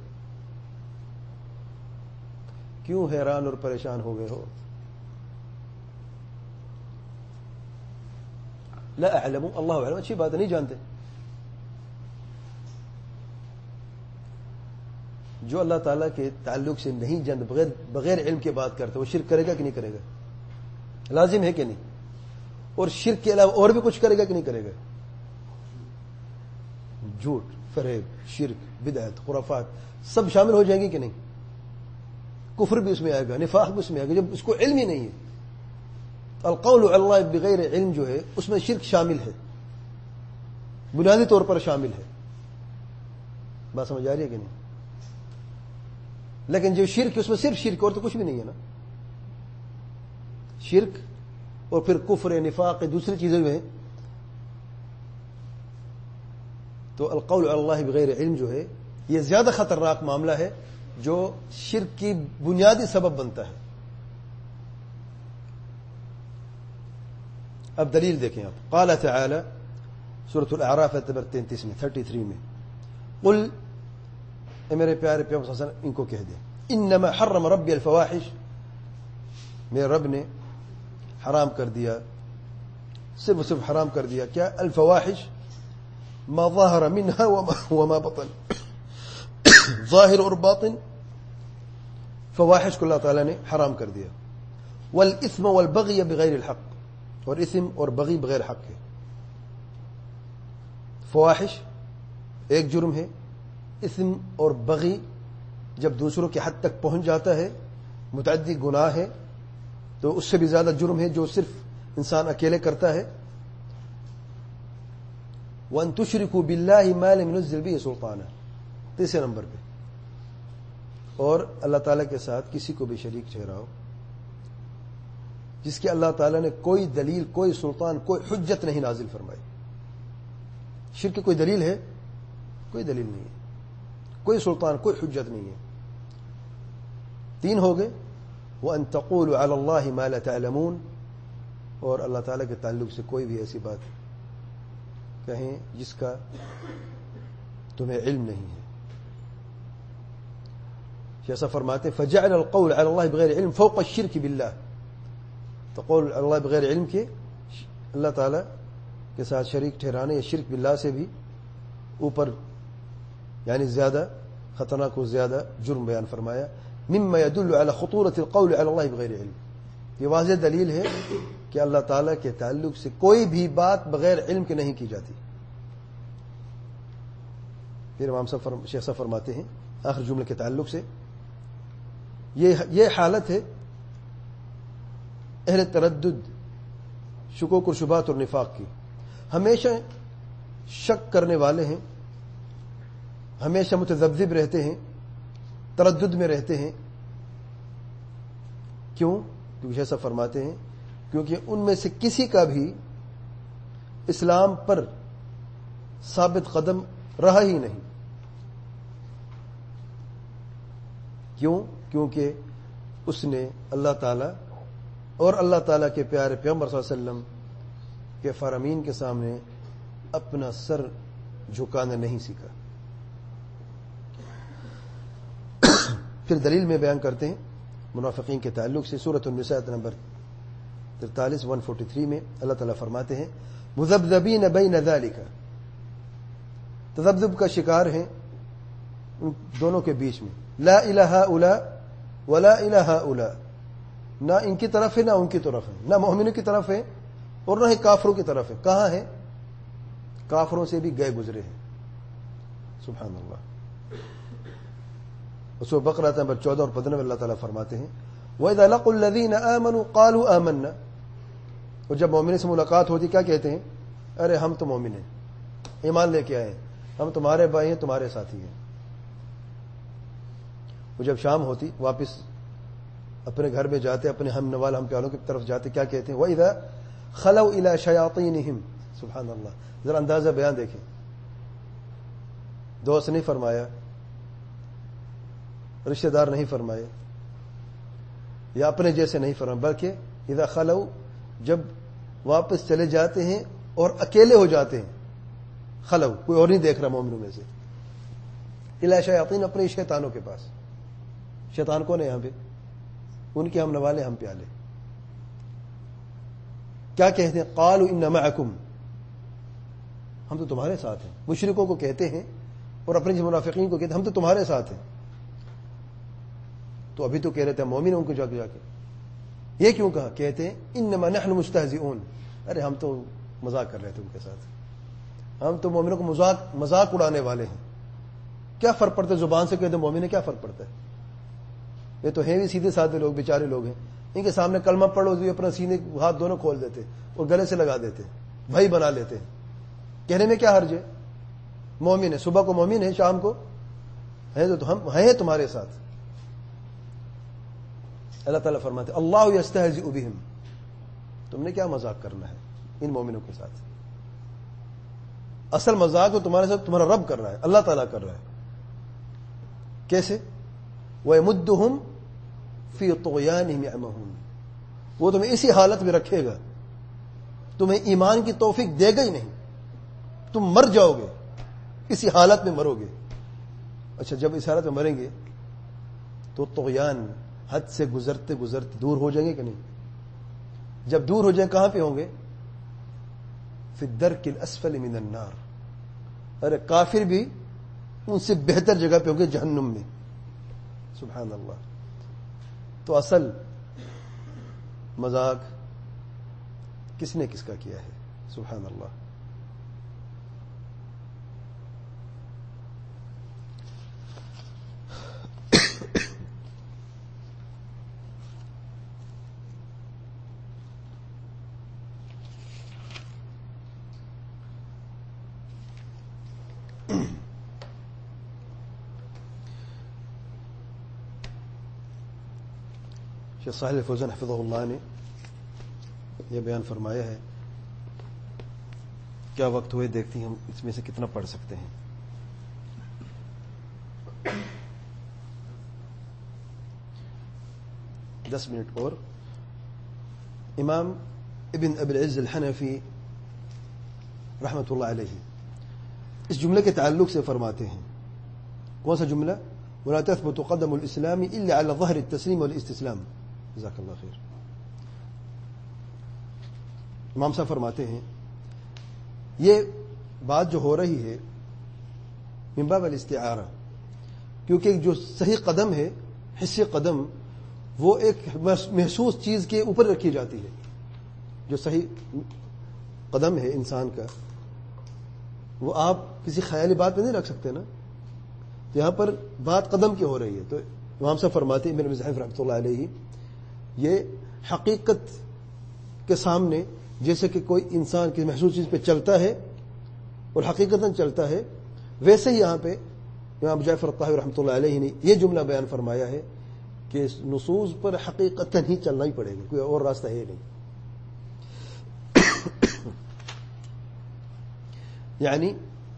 کیوں حیران اور پریشان ہو گئے ہو؟ لا اعلم، اللہ اعلم، اچھی بات ہے، نہیں جانتے. جو اللہ تعالیٰ کے تعلق سے نہیں جانتے، بغیر بغیر علم کے بات کرتے، وہ شرک کرے گا کہ نہیں کرے گا؟ لازم ہے کہ نہیں؟ اور شرک کے علاوہ اور بھی کچھ کرے گا کہ نہیں کرے گا؟ جھوٹ، فریب، شرک، بدعت، خرافات سب شامل ہو جائیں گی کہ نہیں؟ کفر بھی اس میں آئے گا، نفاق بھی اس میں آئے گا، جب اس کو علم ہی نہیں ہے. القول علی اللہ بغیر علم جو ہے اس میں شرک شامل ہے، بنیادی طور پر شامل ہے. بات سمجھ آ رہی ہے کہ نہیں؟ لیکن جو شرک اس میں صرف شرک اور تو کچھ بھی نہیں ہے نا. شرک اور پھر کفر، نفاق، دوسری چیزیں جو ہیں. تو القول علی اللہ بغیر علم جو ہے یہ زیادہ خطرناک معاملہ ہے جو شرک کی بنیادی سبب بنتا ہے. اب دلیل دیکھیں آپ. قال تعالی سورۃ الاعراف نمبر تینتیس میں تینتیس میں قل، اے میرے پیارے پیغمبر صلی اللہ علیہ وسلم ان کو کہہ دیں، انما حرم ربی الفواحش، میرے رب نے حرام کر دیا، صرف صرف حرام کر دیا کیا؟ الفواحش ما ظاہر منها وما, وما بطن، ظاہر اور باطن فواحش کو اللہ تعالیٰ نے حرام کر دیا. والاثم والبغی بغیر الحق، اور اسم اور بغی بغیر حق ہے. فواحش ایک جرم ہے، اسم اور بغی جب دوسروں کے حد تک پہنچ جاتا ہے، متعدی گناہ ہے، تو اس سے بھی زیادہ جرم ہے جو صرف انسان اکیلے کرتا ہے. وَأَن تُشْرِكُوا بِاللَّهِ مَا لَمْ يُنَزِّلْ بِهِ سُلْطَانًا، تیسرے نمبر پہ. اور اللہ تعالیٰ کے ساتھ کسی کو بھی شریک ٹھہراؤ جس کی اللہ تعالیٰ نے کوئی دلیل، کوئی سلطان، کوئی حجت نہیں نازل فرمائی. شرک کی کوئی دلیل ہے؟ کوئی دلیل نہیں ہے، کوئی سلطان، کوئی حجت نہیں ہے. تین ہو گئے. وَأَن تَقُولُوا عَلَى اللَّهِ مَا لَا تَعْلَمُونَ، اور اللہ تعالیٰ کے تعلق سے کوئی بھی ایسی بات کہیں جس کا تمہیں علم نہیں ہے. جیسا فرماتے فَجَعَلَ الْقَوْلَ عَلَى اللَّهِ بِغَيْرِ علم فوق الشرك باللہ. تو قول اللہ بغیر علم کے اللہ تعالیٰ کے ساتھ شریک ٹھہرانے یا شرک باللہ سے بھی اوپر، یعنی زیادہ خطرناک و زیادہ جرم بیان فرمایا. مما يدل على خطورة القول على الله بغیر علم، یہ واضح دلیل ہے کہ اللہ تعالیٰ کے تعلق سے کوئی بھی بات بغیر علم کے نہیں کی جاتی. پھر امام صاحب شیخ صاحب فرماتے ہیں آخر جملے کے تعلق سے، یہ یہ حالت ہے اہل تردد، شکوک و شبہات اور نفاق کی. ہمیشہ شک کرنے والے ہیں، ہمیشہ متذبذب رہتے ہیں، تردد میں رہتے ہیں. کیوں؟ کیونکہ ایسا فرماتے ہیں کیونکہ ان میں سے کسی کا بھی اسلام پر ثابت قدم رہا ہی نہیں. کیوں؟ کیونکہ اس نے اللہ تعالی اور اللہ تعالیٰ کے پیارے پیغمبر صلی اللہ علیہ وسلم کے فرامین کے سامنے اپنا سر جھکانا نہیں سیکھا. پھر دلیل میں بیان کرتے ہیں منافقین کے تعلق سے. سورۃ النساء نمبر تینتالیس ایک سو تینتالیس میں اللہ تعالیٰ فرماتے ہیں مذبذبین بین ذالک، تذبذب کا شکار ہیں ان دونوں کے بیچ میں. لا الہ الا ولا الہ الا، نہ ان کی طرف ہے نہ ان کی طرف ہے، نہ مومنوں کی طرف ہے اور نہ ہی کافروں کی طرف ہے. کہاں ہے؟ کافروں سے بھی گئے گزرے ہیں. سبحان اللہ. سورۃ بقرہ نمبر چودہ اور پندرہ میں اللہ تعالیٰ فرماتے ہیں وَإِذَا لَقُوا الَّذِينَ آمَنُوا قَالُوا آمَنَّا، اور جب مومن سے ملاقات ہوتی کیا کہتے ہیں؟ ارے ہم تو مومن ہیں، ایمان لے کے آئے ہیں، ہم تمہارے بھائی ہیں، تمہارے ساتھی ہیں. وہ جب شام ہوتی واپس اپنے گھر میں جاتے، اپنے ہم نوال ہم پیالوں کی طرف جاتے، کیا کہتے ہیں؟ وَإِذَا خَلَوْا إِلَى شَيَاطِينِهِمْ. سبحان اللہ. ذرا اندازہ بیان دیکھیں. دوست نہیں فرمایا، رشتہ دار نہیں فرمائے، یا اپنے جیسے نہیں فرمائے، بلکہ اذا خلو، جب واپس چلے جاتے ہیں اور اکیلے ہو جاتے ہیں. خلو، کوئی اور نہیں دیکھ رہا مومنوں میں سے. الی شیاطین، اپنے شیطانوں کے پاس. شیطان کون ہے یہاں پہ؟ ان کے ہم نوالے، ہم پیالے. کیا کہتے ہیں؟ قالوا ان معکم، ہم تو تمہارے ساتھ ہیں. مشرکوں کو کہتے ہیں اور اپنے منافقین کو کہتے ہیں ہم تو تمہارے ساتھ ہیں. تو ابھی تو کہہ رہے تھے مومن ان کو جا کے جا کے یہ کیوں کہا؟ کہتے ہیں انما نحن مستہزئون، ارے ہم تو مذاق کر رہے تھے ان کے ساتھ، ہم تو مومنوں کو مذاق مذاق اڑانے والے ہیں. کیا فرق پڑتا ہے زبان سے کہتے مومن ہے؟ کیا فرق پڑتا ہے؟ یہ تو ہیں بھی سیدھے سادھے لوگ، بیچارے لوگ ہیں. ان کے سامنے کلمہ پڑھو تو اپنا سینے ہاتھ دونوں کھول دیتے اور گلے سے لگا دیتے، بھائی بنا لیتے. کہنے میں کیا حرج ہے؟ مومن ہے، صبح کو مومن ہے، شام کو ہے تو ہم ہیں تمہارے ساتھ. اللہ تعالیٰ فرماتے اللہ یستہزئ بہم، تم نے کیا مذاق کرنا ہے ان مومنوں کے ساتھ؟ اصل مذاق تو تمہارے ساتھ تمہارا رب کر رہا ہے، اللہ تعالیٰ کر رہا ہے. کیسے؟ وَيَمُدُّهُمْ فِي طُغْيَانِهِمْ يَعْمَهُونَ، وہ تمہیں اسی حالت میں رکھے گا، تمہیں ایمان کی توفیق دے گا ہی نہیں، تم مر جاؤ گے، اسی حالت میں مرو گے. اچھا، جب اس حالت میں مریں گے تو طغیان، حد سے گزرتے گزرتے دور ہو جائیں گے کہ نہیں؟ جب دور ہو جائیں کہاں پہ ہوں گے؟ فی الدرک الاسفل من النار. ارے کافر بھی ان سے بہتر جگہ پہ ہوں گے، جہنم میں. سبحان اللہ. تو اصل مذاق کس نے کس کا کیا ہے؟ سبحان اللہ. شیخ صالح الفوزان حفظہ اللہ نے یہ بیان فرمایا ہے. کیا وقت ہوئے دیکھتی ہیں ہم اس میں سے کتنا پڑھ سکتے ہیں. دس منٹ اور. امام ابن ابی العز الحنفی رحمۃ اللہ علیہ اس جملے کے تعلق سے فرماتے ہیں. کون سا جملہ؟ ولا تثبت قدم الاسلام الا على ظهر التسلیم والاستسلام. جزاک اللہ خیر. امام صاحب فرماتے ہیں یہ بات جو ہو رہی ہے من باب الاستعارہ، کیونکہ جو صحیح قدم ہے، حصے قدم، وہ ایک محسوس چیز کے اوپر رکھی جاتی ہے. جو صحیح قدم ہے انسان کا وہ آپ کسی خیالی بات پہ نہیں رکھ سکتے نا. تو یہاں پر بات قدم کی ہو رہی ہے. تو امام صاحب فرماتے ہیں ابن مزاحم رحمۃ اللہ علیہ یہ حقیقت کے سامنے جیسے کہ کوئی انسان کسی محسوس چیز پہ چلتا ہے اور حقیقتاً چلتا ہے، ویسے ہی یہاں پہ امام جعفر الطحاوی رحمۃ اللہ علیہ نے یہ جملہ بیان فرمایا ہے کہ اس نصوص پر حقیقتاً ہی چلنا ہی پڑے گا، کوئی اور راستہ ہے نہیں. یعنی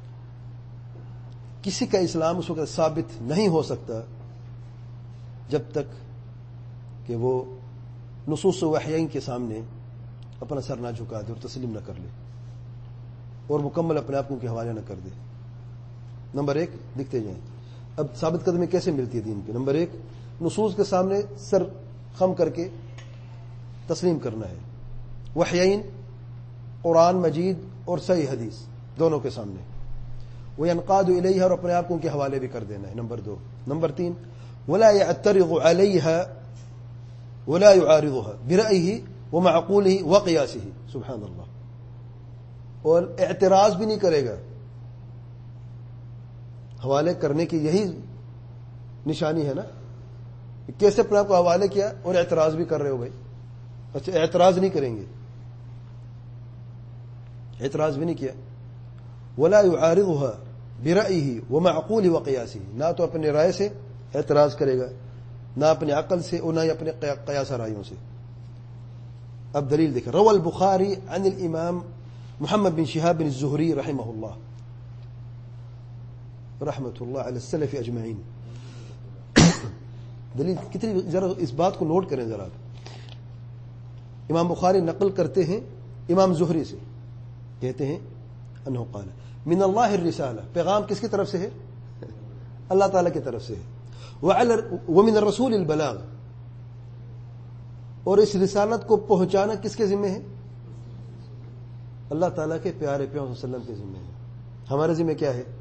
کسی کا اسلام اس وقت ثابت نہیں ہو سکتا جب تک کہ وہ نصوص وحیین کے سامنے اپنا سر نہ جھکا دے اور تسلیم نہ کر لے اور مکمل اپنے آپ کو ان کے حوالے نہ کر دے. نمبر ایک لکھتے جائیں. اب ثابت قدمی کیسے ملتی ہے دین پہ؟ نمبر ایک، نصوص کے سامنے سر خم کر کے تسلیم کرنا ہے. وحیین، قرآن مجید اور صحیح حدیث دونوں کے سامنے. وینقاد الیہا، اور اپنے آپ کو ان کے حوالے بھی کر دینا ہے. نمبر دو. نمبر تین، ولا یعترض علیہا ولا یعارضها برأیہ ومعقولہ وقیاسہ. سبحان اللہ. اور اعتراض بھی نہیں کرے گا. حوالے کرنے کی یہی نشانی ہے نا، کیسے اپنے آپ کو حوالے کیا اور اعتراض بھی کر رہے ہو بھائی. اچھا اعتراض نہیں کریں گے، اعتراض بھی نہیں کیا. ولا يعارضها برأيه ومعقول وقياسه، نہ تو اپنے رائے سے اعتراض کرے گا، نہ اپنے عقل سے اور نہ ہی اپنے قیاس رائیوں سے. اب دلیل دیکھیں. روى البخاری عن الامام محمد بن شهاب بن الزهري رحمه الله رحمۃ اللہ علی السلف اجمعین. دلیل کتنی، ذرا اس بات کو نوٹ کریں ذرا. امام بخاری نقل کرتے ہیں امام زہری سے، کہتے ہیں انہو قال من اللہ الرسالہ، پیغام کس کی طرف سے ہے؟ اللہ تعالیٰ کی طرف سے ہے. ومن الرسول البلاغ، اور اس رسالت کو پہنچانا کس کے ذمہ ہے؟ اللہ تعالیٰ کے پیارے پیغمبر صلی اللہ علیہ وسلم کے ذمہ ہے. ہمارے ذمہ کیا ہے؟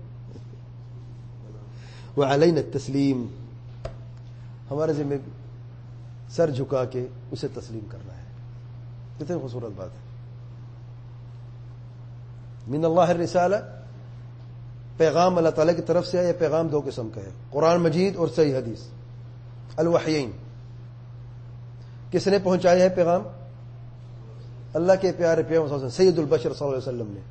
وعلینا التسلیم، ہمارے ذمہ سر جھکا کے اسے تسلیم کرنا ہے. کتنی خوبصورت بات ہے. من اللہ الرسالہ، پیغام اللہ تعالیٰ کی طرف سے ہے. یہ پیغام دو قسم کا ہے، قرآن مجید اور صحیح حدیث. الوحیین، کس نے پہنچایا ہے پیغام؟ اللہ کے پیارے پیغمبر صلی اللہ علیہ وسلم، سید البشر صلی اللہ علیہ وسلم نے.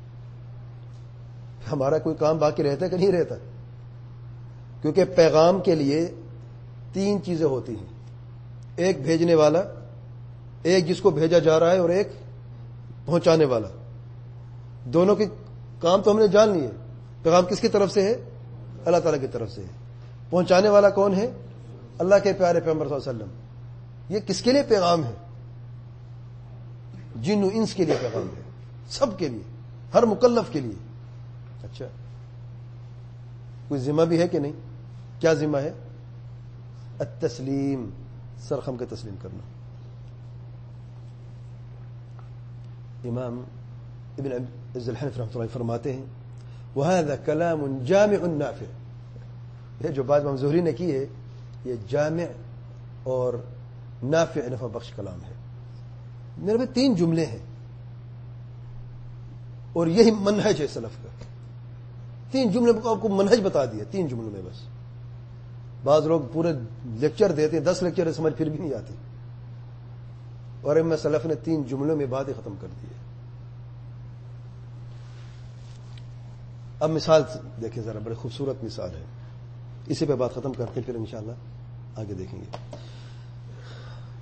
ہمارا کوئی کام باقی رہتا ہے کہ نہیں رہتا؟ کیونکہ پیغام کے لیے تین چیزیں ہوتی ہیں، ایک بھیجنے والا، ایک جس کو بھیجا جا رہا ہے، اور ایک پہنچانے والا. دونوں کے کام تو ہم نے جان لیے. پیغام کس کی طرف سے ہے؟ اللہ تعالیٰ کی طرف سے ہے. پہنچانے والا کون ہے؟ اللہ کے پیارے پیغمبر صلی اللہ علیہ وسلم. یہ کس کے لیے پیغام ہے؟ جن و انس کے لیے پیغام ہے، سب کے لیے، ہر مکلف کے لیے. اچھا کوئی ذمہ بھی ہے کہ نہیں؟ کیا ذمہ ہے؟ التسلیم، سرخم کے تسلیم کرنا. امام ابن عز الحنفی رحمۃ اللہ فرماتے ہیں وهذا كلام جامع نافع. یہ جو بات امام زہری نے کی ہے یہ جامع اور نافع، نفع بخش کلام ہے. میرے میں تین جملے ہیں اور یہی منہج ہے سلف کا. تین جملے کو آپ کو منہج بتا دیا، تین جملوں میں بس. بعض لوگ پورے لیکچر دیتے ہیں، دس لیکچر سمجھ پھر بھی نہیں آتی، اور امام سلف نے تین جملوں میں باتیں ختم کر دی ہے. اب مثال دیکھیں ذرا، بڑی خوبصورت مثال ہے. اسی پہ بات ختم کرتے ہیں، پھر انشاءاللہ آگے دیکھیں گے.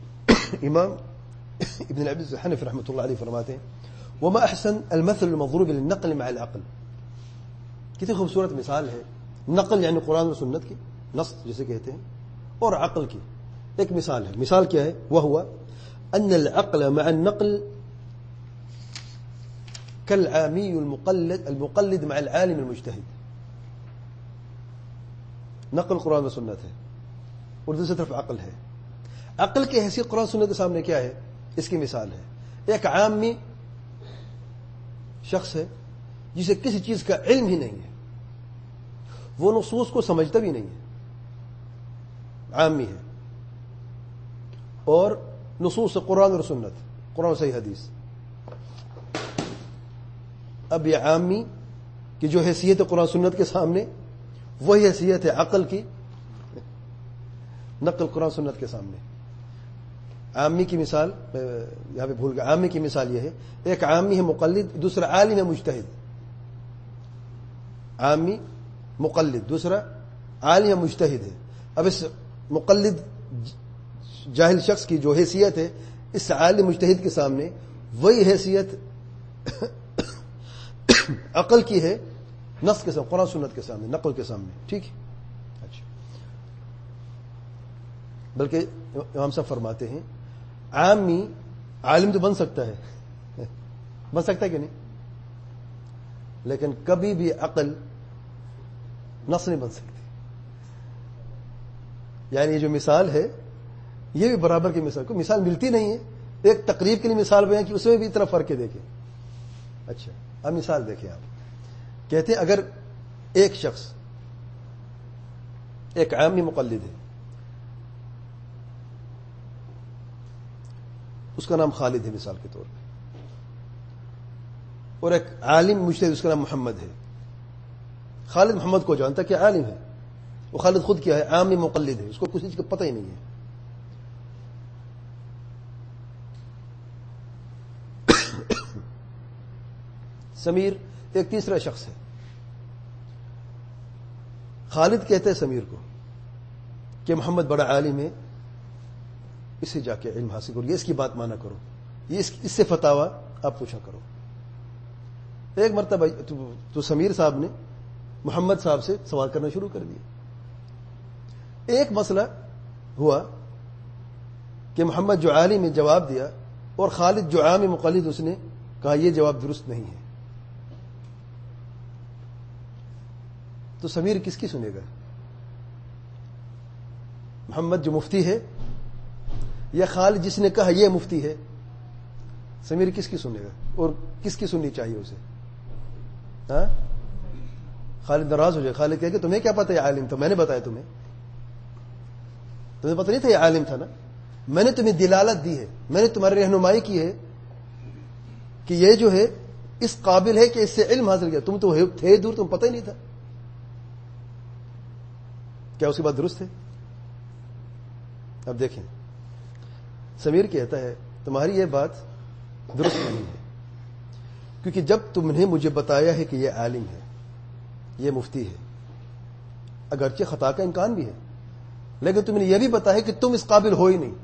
امام ابن العبد الحنفی رحمۃ اللہ علیہ فرماتے ہیں وما احسن المثل المضروب للنقل مع العقل. کتنی خوبصورت مثال ہے نقل یعنی قرآن و سنت کی نص جسے کہتے ہیں اور عقل کی ایک مثال ہے. مثال کیا ہے؟ وہ ہوا ان العقل مع النقل كالعامي المقلد المقلد مع العالم المجتهد. نقل قرآن و سنت ہے اور دوسری طرف عقل ہے. عقل کی حیثیت قرآن سنت کے سامنے کیا ہے؟ اس کی مثال ہے ایک عامی شخص ہے جسے کسی چیز کا علم ہی نہیں ہے, وہ نصوص کو سمجھتا بھی نہیں ہے, عامی ہے, اور نصوص قرآن اور سنت, قرآن صحیح حدیث. اب یہ عامی کی جو حیثیت ہے قرآن سنت کے سامنے وہی حیثیت ہے عقل کی نقل قرآن سنت کے سامنے. عامی کی مثال یہاں پہ بھول گیا. عامی کی مثال یہ ہے ایک عامی ہے مقلد, دوسرا عالم ہے مجتہد. عامی مقلد, دوسرا عالم ہے مجتہد ہے. اب اس مقلد جاہل شخص کی جو حیثیت ہے اس عالم مجتہد کے سامنے وہی حیثیت عقل کی ہے نص کے سامنے, قرآن سنت کے سامنے, نقل کے سامنے. ٹھیک ہے. اچھا, بلکہ امام صاحب فرماتے ہیں عامی عالم تو بن سکتا ہے, بن سکتا ہے کہ نہیں, لیکن کبھی بھی عقل نص نہیں بن سکتی. یعنی یہ جو مثال ہے یہ بھی برابر کی مثال, کو مثال ملتی نہیں ہے. ایک تقریب کے لیے مثال بیان کی, اس میں بھی اتنا فرق ہے. دیکھیں. اچھا, اب مثال دیکھیں آپ. کہتے ہیں اگر ایک شخص ایک عامی مقلد ہے, اس کا نام خالد ہے مثال کے طور پہ, اور ایک عالم مجتہد اس کا نام محمد ہے. خالد محمد کو جانتا کہ عالم ہے, وہ خالد خود کیا ہے؟ عامی مقلد ہے, اس کو کسی چیز کا پتہ ہی نہیں ہے. سمیر ایک تیسرا شخص ہے. خالد کہتے ہیں سمیر کو کہ محمد بڑا عالم ہے, اس سے جا کے علم حاصل کرو, یہ اس کی بات مانا کرو, یہ اس, اس سے فتاوا آپ پوچھا کرو. ایک مرتبہ تو, تو سمیر صاحب نے محمد صاحب سے سوال کرنا شروع کر دیا. ایک مسئلہ ہوا کہ محمد جو عالم نے جواب دیا اور خالد جو عام مقلد اس نے کہا یہ جواب درست نہیں ہے. تو سمیر کس کی سنے گا؟ محمد جو مفتی ہے یا خالد جس نے کہا یہ مفتی ہے؟ سمیر کس کی سنے گا اور کس کی سننی چاہیے اسے؟ ہاں, خالد ناراض ہو جائے. خالد کہے کہ تمہیں کیا پتا یہ عالم تھا, میں نے بتایا تمہیں, تمہیں پتہ نہیں تھا یہ عالم تھا نا, میں نے تمہیں دلالت دی ہے, میں نے تمہاری رہنمائی کی ہے کہ یہ جو ہے اس قابل ہے کہ اس سے علم حاصل کیا, تم تو تھے دور, تم پتہ ہی نہیں تھا. کیا اس کی بات درست ہے؟ اب دیکھیں, سمیر کہتا ہے تمہاری یہ بات درست نہیں ہے, کیونکہ جب تم نے مجھے بتایا ہے کہ یہ عالم ہے, یہ مفتی ہے, اگرچہ خطا کا امکان بھی ہے, لیکن تم نے یہ بھی بتایا کہ تم اس قابل ہو ہی نہیں.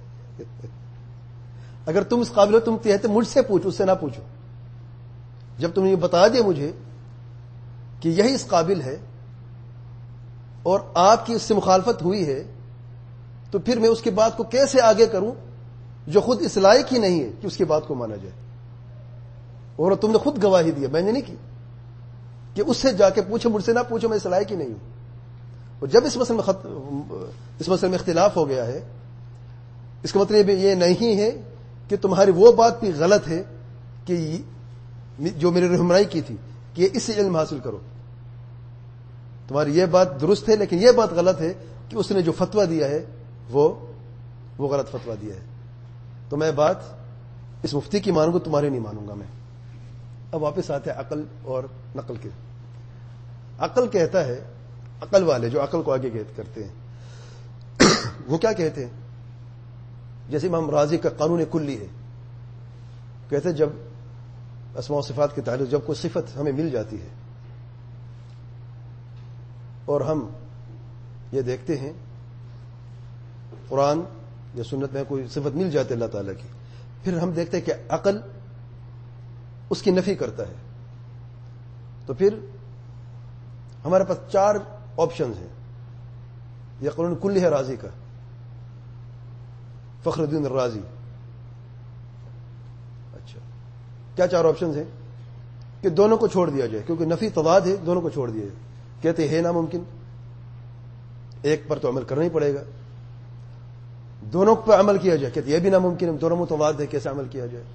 اگر تم اس قابل ہو تم کہتے مجھ سے پوچھو, اس سے نہ پوچھو. جب تم نے یہ بتا دیا مجھے کہ یہی اس قابل ہے اور آپ کی اس سے مخالفت ہوئی ہے, تو پھر میں اس کی بات کو کیسے آگے کروں جو خود اس لائق ہی نہیں ہے کہ اس کی بات کو مانا جائے. اور تم نے خود گواہی دیا, میں نے نہیں کی, کہ اس سے جا کے پوچھو, مجھ سے نہ پوچھو, میں اس لائق ہی نہیں ہوں. اور جب اس مسئلے میں خط... اس مسئلے میں اختلاف ہو گیا ہے, اس کا مطلب یہ نہیں ہے کہ تمہاری وہ بات بھی غلط ہے کہ جو میری رہنمائی کی تھی کہ اس سے علم حاصل کرو. تمہاری یہ بات درست ہے, لیکن یہ بات غلط ہے کہ اس نے جو فتویٰ دیا ہے وہ وہ غلط فتویٰ دیا ہے. تو میں بات اس مفتی کی مانوں گا, تمہاری نہیں مانوں گا میں. اب واپس آتے ہیں عقل اور نقل کے. عقل کہتا ہے, عقل والے جو عقل کو آگے کرتے ہیں وہ کیا کہتے ہیں؟ جیسے امام رازی کا قانون کلی ہے, کہتے ہیں جب اسماء و صفات کے تعلق جب کوئی صفت ہمیں مل جاتی ہے اور ہم یہ دیکھتے ہیں قرآن یا سنت میں کوئی صفت مل جاتی ہے اللہ تعالیٰ کی، پھر ہم دیکھتے ہیں کہ عقل اس کی نفی کرتا ہے، تو پھر ہمارے پاس چار آپشنز ہیں. یہ قانون کل ہے رازی کا، فخر الدین الرازی. اچھا، کیا چار آپشنز ہیں؟ کہ دونوں کو چھوڑ دیا جائے، کیونکہ نفی تضاد ہے، دونوں کو چھوڑ دیا جائے. کہتے ہیں ناممکن، ایک پر تو عمل کرنا ہی پڑے گا. دونوں پر عمل کیا جائے، کہتے یہ بھی ناممکن ہے، دونوں متضاد ہے، کیسے عمل کیا جائے.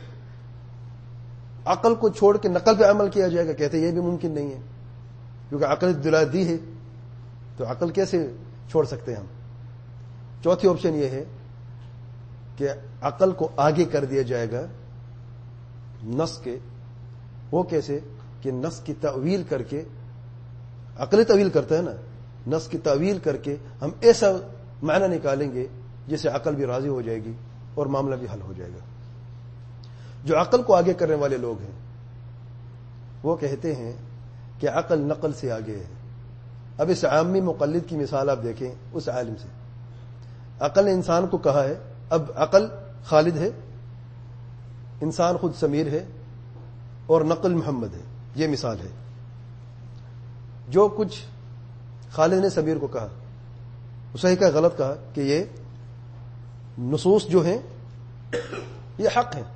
عقل کو چھوڑ کے نقل پہ عمل کیا جائے گا، کہتے یہ بھی ممکن نہیں ہے، کیونکہ عقل دلا دی ہے، تو عقل کیسے چھوڑ سکتے ہیں ہم. چوتھی آپشن یہ ہے کہ عقل کو آگے کر دیا جائے گا نص کے. وہ کیسے؟ کہ نص کی تعویل کر کے، عقل تعویل کرتا ہے نا، نص کی تعویل کر کے ہم ایسا معنی نکالیں گے جس سے عقل بھی راضی ہو جائے گی اور معاملہ بھی حل ہو جائے گا. جو عقل کو آگے کرنے والے لوگ ہیں وہ کہتے ہیں کہ عقل نقل سے آگے ہے. اب اس عامی مقلد کی مثال آپ دیکھیں اس عالم سے. عقل نے انسان کو کہا ہے، اب عقل خالد ہے، انسان خود سمیر ہے، اور نقل محمد ہے. یہ مثال ہے. جو کچھ خالد نے سمیر کو کہا، صحیح کا غلط کہا کہ یہ نصوص جو ہیں یہ حق ہیں.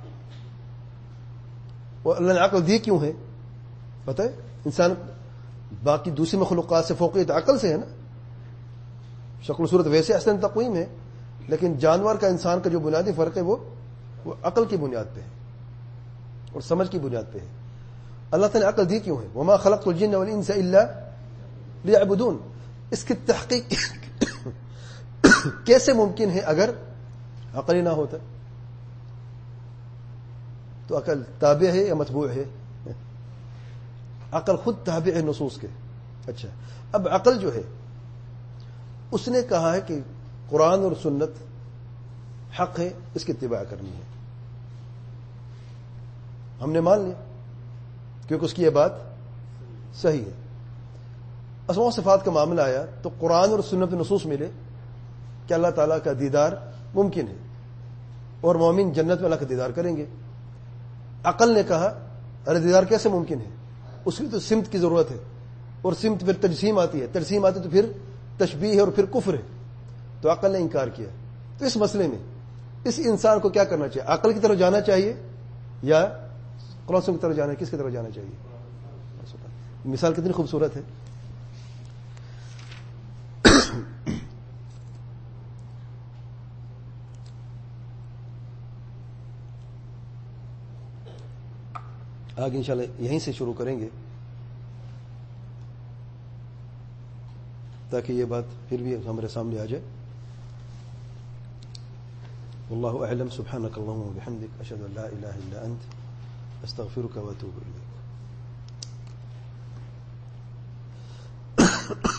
اور اللہ نے عقل دی کیوں ہے پتہ ہے؟ انسان باقی دوسری مخلوقات سے فوقیت عقل سے ہے نا. شکل و صورت ویسے احسن تقویم ہے، لیکن جانور کا انسان کا جو بنیادی فرق ہے وہ وہ عقل کی بنیاد پہ ہے اور سمجھ کی بنیاد پہ ہے. اللہ تعالی نے عقل دی کیوں ہے؟ وما خلقت الجن والانس الا لیعبدون. اس کی تحقیق کیسے ممکن ہے اگر عقل ہی نہ ہوتا؟ تو عقل تابع ہے یا متبوع ہے؟ عقل خود تابع ہے نصوص کے. اچھا، اب عقل جو ہے اس نے کہا ہے کہ قرآن اور سنت حق ہے، اس کی اتباع کرنی ہے. ہم نے مان لیا کیونکہ اس کی یہ بات صحیح ہے. اسماء و صفات کا معاملہ آیا تو قرآن اور سنت نصوص ملے کہ اللہ تعالیٰ کا دیدار ممکن ہے اور مومن جنت میں اللہ کا دیدار کریں گے. عقل نے کہا ارے دیدار کیسے ممکن ہے؟ اس کی تو سمت کی ضرورت ہے، اور سمت پھر تجسیم آتی ہے، تجسیم آتی تو پھر تشبیہ ہے اور پھر کفر ہے. تو عقل نے انکار کیا. تو اس مسئلے میں اس انسان کو کیا کرنا چاہیے؟ عقل کی طرف جانا چاہیے یا قرآن کی طرف جانا ہے؟ کس کی طرف جانا چاہیے؟ مثال کتنی خوبصورت ہے. آگے انشاءاللہ یہیں سے شروع کریں گے تاکہ یہ بات پھر بھی ہمارے سامنے آ جائے. واللہ اعلم. سبحانک اللہم وبحمدک، اشہد ان لا الہ الا انت، استغفرک واتوب الیک.